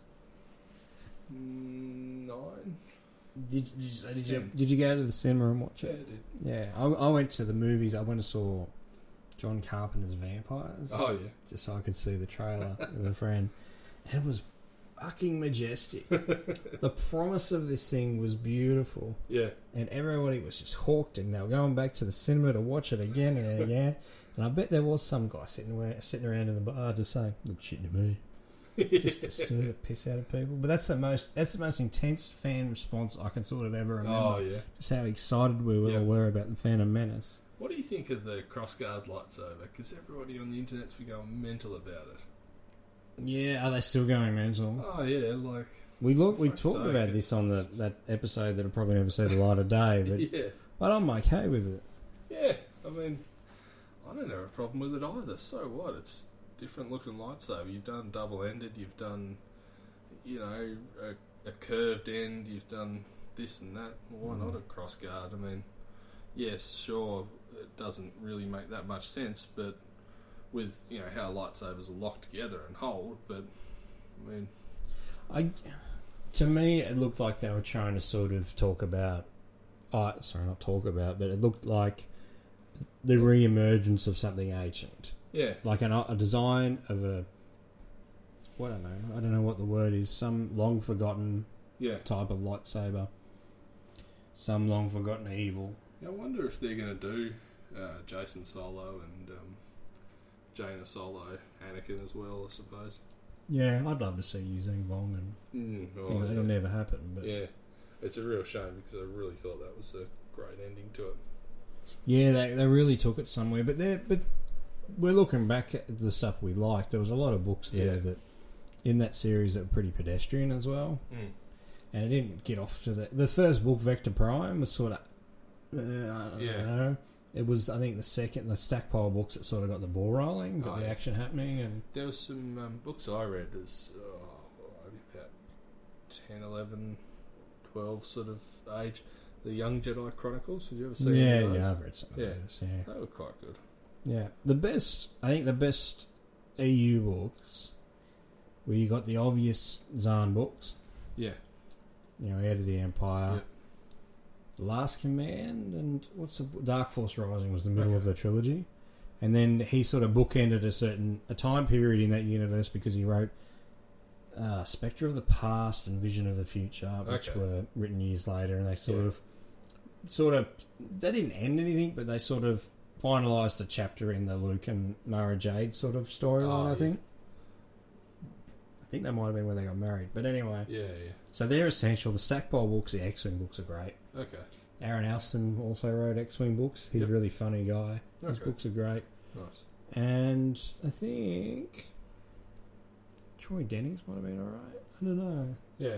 [SPEAKER 2] Mm, nine?
[SPEAKER 1] Did, did, you, did, you,
[SPEAKER 2] Ten.
[SPEAKER 1] did you go to the cinema and watch
[SPEAKER 2] Yeah,
[SPEAKER 1] it?
[SPEAKER 2] I did.
[SPEAKER 1] Yeah, I, I went to the movies. I went and saw John Carpenter's Vampires.
[SPEAKER 2] Oh, yeah.
[SPEAKER 1] Just so I could see the trailer with a friend. And it was fucking majestic. The promise of this thing was beautiful.
[SPEAKER 2] Yeah.
[SPEAKER 1] And everybody was just hooked, and they were going back to the cinema to watch it again and again. And I bet there was some guy sitting where, sitting around in the bar just saying, "Look shit to me," just to stir the piss out of people. But that's the most that's the most intense fan response I can sort of ever remember.
[SPEAKER 2] Oh, yeah.
[SPEAKER 1] Just how excited we all
[SPEAKER 2] Yeah.
[SPEAKER 1] were about the Phantom Menace.
[SPEAKER 2] What do you think of the crossguard lightsaber? Because everybody on the internet's been going mental about it.
[SPEAKER 1] Yeah, are they still going mental?
[SPEAKER 2] Oh, yeah, like...
[SPEAKER 1] We look, we
[SPEAKER 2] Fuck's
[SPEAKER 1] talked
[SPEAKER 2] sake,
[SPEAKER 1] about
[SPEAKER 2] it's-
[SPEAKER 1] this on the that episode that'll probably never see the light of day, but
[SPEAKER 2] yeah.
[SPEAKER 1] but I'm okay with it.
[SPEAKER 2] Yeah, I mean, I don't have a problem with it either. So what? It's different looking lightsaber. You've done double-ended, you've done, you know, a, a curved end, you've done this and that. Well, why not a crossguard? I mean, yes, sure, it doesn't really make that much sense, but with, you know, how lightsabers are locked together and hold, but, I mean...
[SPEAKER 1] I, to me, it looked like they were trying to sort of talk about. Oh, sorry, not talk about, but it looked like the re-emergence of something ancient,
[SPEAKER 2] Yeah,
[SPEAKER 1] like an, a design of a. What I don't know. I don't know what the word is. Some long forgotten
[SPEAKER 2] yeah.
[SPEAKER 1] type of lightsaber. Some long forgotten evil.
[SPEAKER 2] I wonder if they're going to do uh, Jason Solo and um, Jaina Solo, Anakin as well, I suppose.
[SPEAKER 1] Yeah, I'd love to see using Vong, and
[SPEAKER 2] Mm,
[SPEAKER 1] I
[SPEAKER 2] oh,
[SPEAKER 1] think
[SPEAKER 2] yeah.
[SPEAKER 1] it'll never happen. But
[SPEAKER 2] Yeah, it's a real shame because I really thought that was a great ending to it.
[SPEAKER 1] yeah, they they really took it somewhere. But they but we're looking back at the stuff we liked. There was a lot of books there
[SPEAKER 2] Yeah.
[SPEAKER 1] that in that series that were pretty pedestrian as well,
[SPEAKER 2] Mm.
[SPEAKER 1] and it didn't get off to the the first book, Vector Prime, was sort of uh, I don't
[SPEAKER 2] Yeah.
[SPEAKER 1] know. It was, I think, the second, the Stackpile books that sort of got the ball rolling, got
[SPEAKER 2] Oh,
[SPEAKER 1] the
[SPEAKER 2] yeah.
[SPEAKER 1] action happening, and
[SPEAKER 2] There was some um, books I read as oh, about ten, eleven, twelve sort of age. The Young Jedi Chronicles. Did you ever see
[SPEAKER 1] yeah,
[SPEAKER 2] any of those?
[SPEAKER 1] yeah, I've read some of
[SPEAKER 2] Yeah.
[SPEAKER 1] those. Yeah,
[SPEAKER 2] They were quite good.
[SPEAKER 1] yeah. The best, I think, the best E U books where you got the obvious Zahn books.
[SPEAKER 2] Yeah.
[SPEAKER 1] You know, Heir to the Empire,
[SPEAKER 2] Yep.
[SPEAKER 1] The Last Command, and what's the Dark Force Rising was the middle
[SPEAKER 2] Okay.
[SPEAKER 1] of the trilogy, and then he sort of bookended a certain a time period in that universe because he wrote uh, Spectre of the Past and Vision of the Future, which
[SPEAKER 2] Okay.
[SPEAKER 1] were written years later, and they sort
[SPEAKER 2] Yeah.
[SPEAKER 1] of, sort of, they didn't end anything, but they sort of finalised a chapter in the Luke and Mara Jade sort of storyline.
[SPEAKER 2] Oh,
[SPEAKER 1] I
[SPEAKER 2] yeah.
[SPEAKER 1] think. I think that might have been where they got married, but anyway.
[SPEAKER 2] Yeah, yeah.
[SPEAKER 1] So they're essential. The Stackpile books, the X-Wing books are great.
[SPEAKER 2] Okay.
[SPEAKER 1] Aaron Alston also wrote X-Wing books. He's
[SPEAKER 2] Yep.
[SPEAKER 1] a really funny guy. His
[SPEAKER 2] Okay.
[SPEAKER 1] books are great.
[SPEAKER 2] Nice.
[SPEAKER 1] And I think Troy Dennings might have been alright. I don't know.
[SPEAKER 2] Yeah.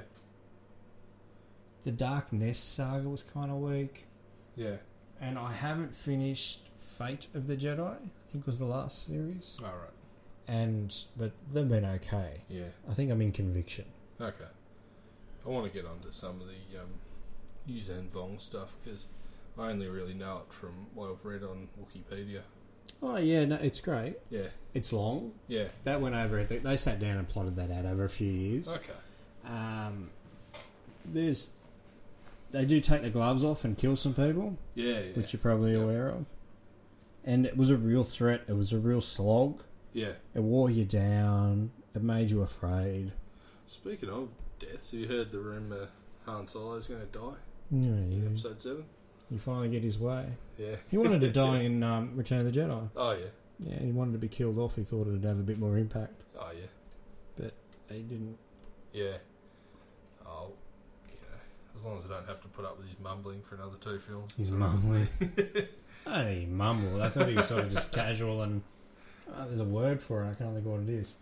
[SPEAKER 1] The Dark Nest saga was kind of weak.
[SPEAKER 2] Yeah.
[SPEAKER 1] And I haven't finished Fate of the Jedi. I think was the last series.
[SPEAKER 2] All right.
[SPEAKER 1] And but they've been okay.
[SPEAKER 2] Yeah.
[SPEAKER 1] I think I'm in Conviction.
[SPEAKER 2] Okay. I want to get onto some of the um, Yuzhan Vong stuff because I only really know it from what I've read on Wikipedia.
[SPEAKER 1] Oh yeah, no, it's great.
[SPEAKER 2] Yeah.
[SPEAKER 1] It's long.
[SPEAKER 2] Yeah.
[SPEAKER 1] That went over. I think they sat down and plotted that out over a few years.
[SPEAKER 2] Okay.
[SPEAKER 1] Um, there's they do take the gloves off and kill some people,
[SPEAKER 2] Yeah. Yeah.
[SPEAKER 1] which you're probably
[SPEAKER 2] Yeah.
[SPEAKER 1] aware of. And it was a real threat. It was a real slog.
[SPEAKER 2] Yeah.
[SPEAKER 1] It wore you down. It made you afraid.
[SPEAKER 2] Speaking of deaths, have you heard the rumour Han Solo's going to die
[SPEAKER 1] Yeah,
[SPEAKER 2] in
[SPEAKER 1] you,
[SPEAKER 2] episode seven?
[SPEAKER 1] you finally get his way.
[SPEAKER 2] Yeah.
[SPEAKER 1] He wanted to die in um, Return of the Jedi.
[SPEAKER 2] Oh, yeah.
[SPEAKER 1] Yeah, he wanted to be killed off. He thought it'd have a bit more impact.
[SPEAKER 2] Oh, yeah.
[SPEAKER 1] He didn't.
[SPEAKER 2] Yeah. Oh, you know, as long as I don't have to put up with his mumbling for another two films.
[SPEAKER 1] He's
[SPEAKER 2] So-
[SPEAKER 1] mumbling. I think he mumbled. I thought he was sort of just casual and... Oh, there's a word for it. I can't think what it is.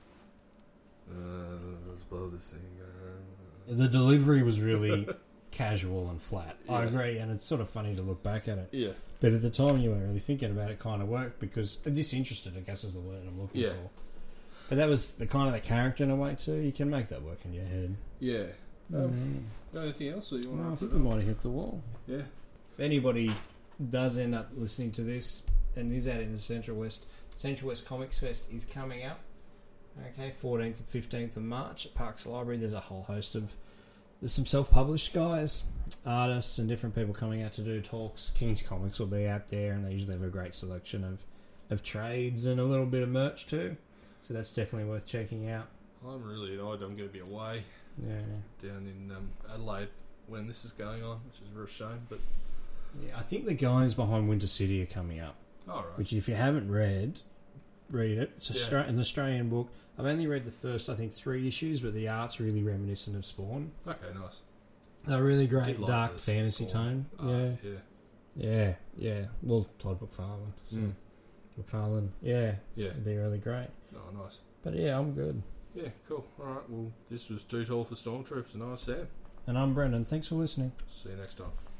[SPEAKER 2] Uh, let's blow this thing. Uh,
[SPEAKER 1] The delivery was really casual and flat. I
[SPEAKER 2] Yeah.
[SPEAKER 1] agree, and it's sort of funny to look back at it.
[SPEAKER 2] yeah.
[SPEAKER 1] But at the time, you weren't really thinking about it. Kind of worked because disinterested, I guess, is the word I'm looking
[SPEAKER 2] Yeah.
[SPEAKER 1] for. But that was the kind of the character in a way too. You can make that work in your head.
[SPEAKER 2] Yeah. Um,
[SPEAKER 1] Mm.
[SPEAKER 2] got anything else that you want
[SPEAKER 1] No, I
[SPEAKER 2] to
[SPEAKER 1] think
[SPEAKER 2] put
[SPEAKER 1] we
[SPEAKER 2] up?
[SPEAKER 1] might have hit the wall.
[SPEAKER 2] Yeah.
[SPEAKER 1] If anybody does end up listening to this and is out in the Central West, Central West Comics Fest is coming up. Okay, fourteenth and fifteenth of March at Parks Library. There's a whole host of there's some self-published guys, artists, and different people coming out to do talks. King's Comics will be out there, and they usually have a great selection of, of trades and a little bit of merch too. So that's definitely worth checking out.
[SPEAKER 2] I'm really annoyed I'm going to be away
[SPEAKER 1] Yeah,
[SPEAKER 2] down in um, Adelaide when this is going on, which is a real shame. But
[SPEAKER 1] yeah. I think the guys behind Winter City are coming up.
[SPEAKER 2] all right.
[SPEAKER 1] Which, if you haven't read, read it. It's
[SPEAKER 2] Yeah.
[SPEAKER 1] Austra- an Australian book. I've only read the first, I think, three issues, but the art's really reminiscent of Spawn.
[SPEAKER 2] Okay, nice.
[SPEAKER 1] They're really great,
[SPEAKER 2] Did like
[SPEAKER 1] dark
[SPEAKER 2] this
[SPEAKER 1] fantasy
[SPEAKER 2] Spawn.
[SPEAKER 1] tone.
[SPEAKER 2] Uh,
[SPEAKER 1] yeah,
[SPEAKER 2] yeah.
[SPEAKER 1] yeah, yeah. Well, Todd McFarlane. So
[SPEAKER 2] Mm.
[SPEAKER 1] McFarlane, yeah,
[SPEAKER 2] Yeah.
[SPEAKER 1] it'd be really great.
[SPEAKER 2] Oh, nice.
[SPEAKER 1] But yeah, I'm good.
[SPEAKER 2] Yeah, cool. All right. Well, this was Too Tall for Stormtroopers, and I was Sam.
[SPEAKER 1] And I'm Brendan. Thanks for listening.
[SPEAKER 2] See you next time.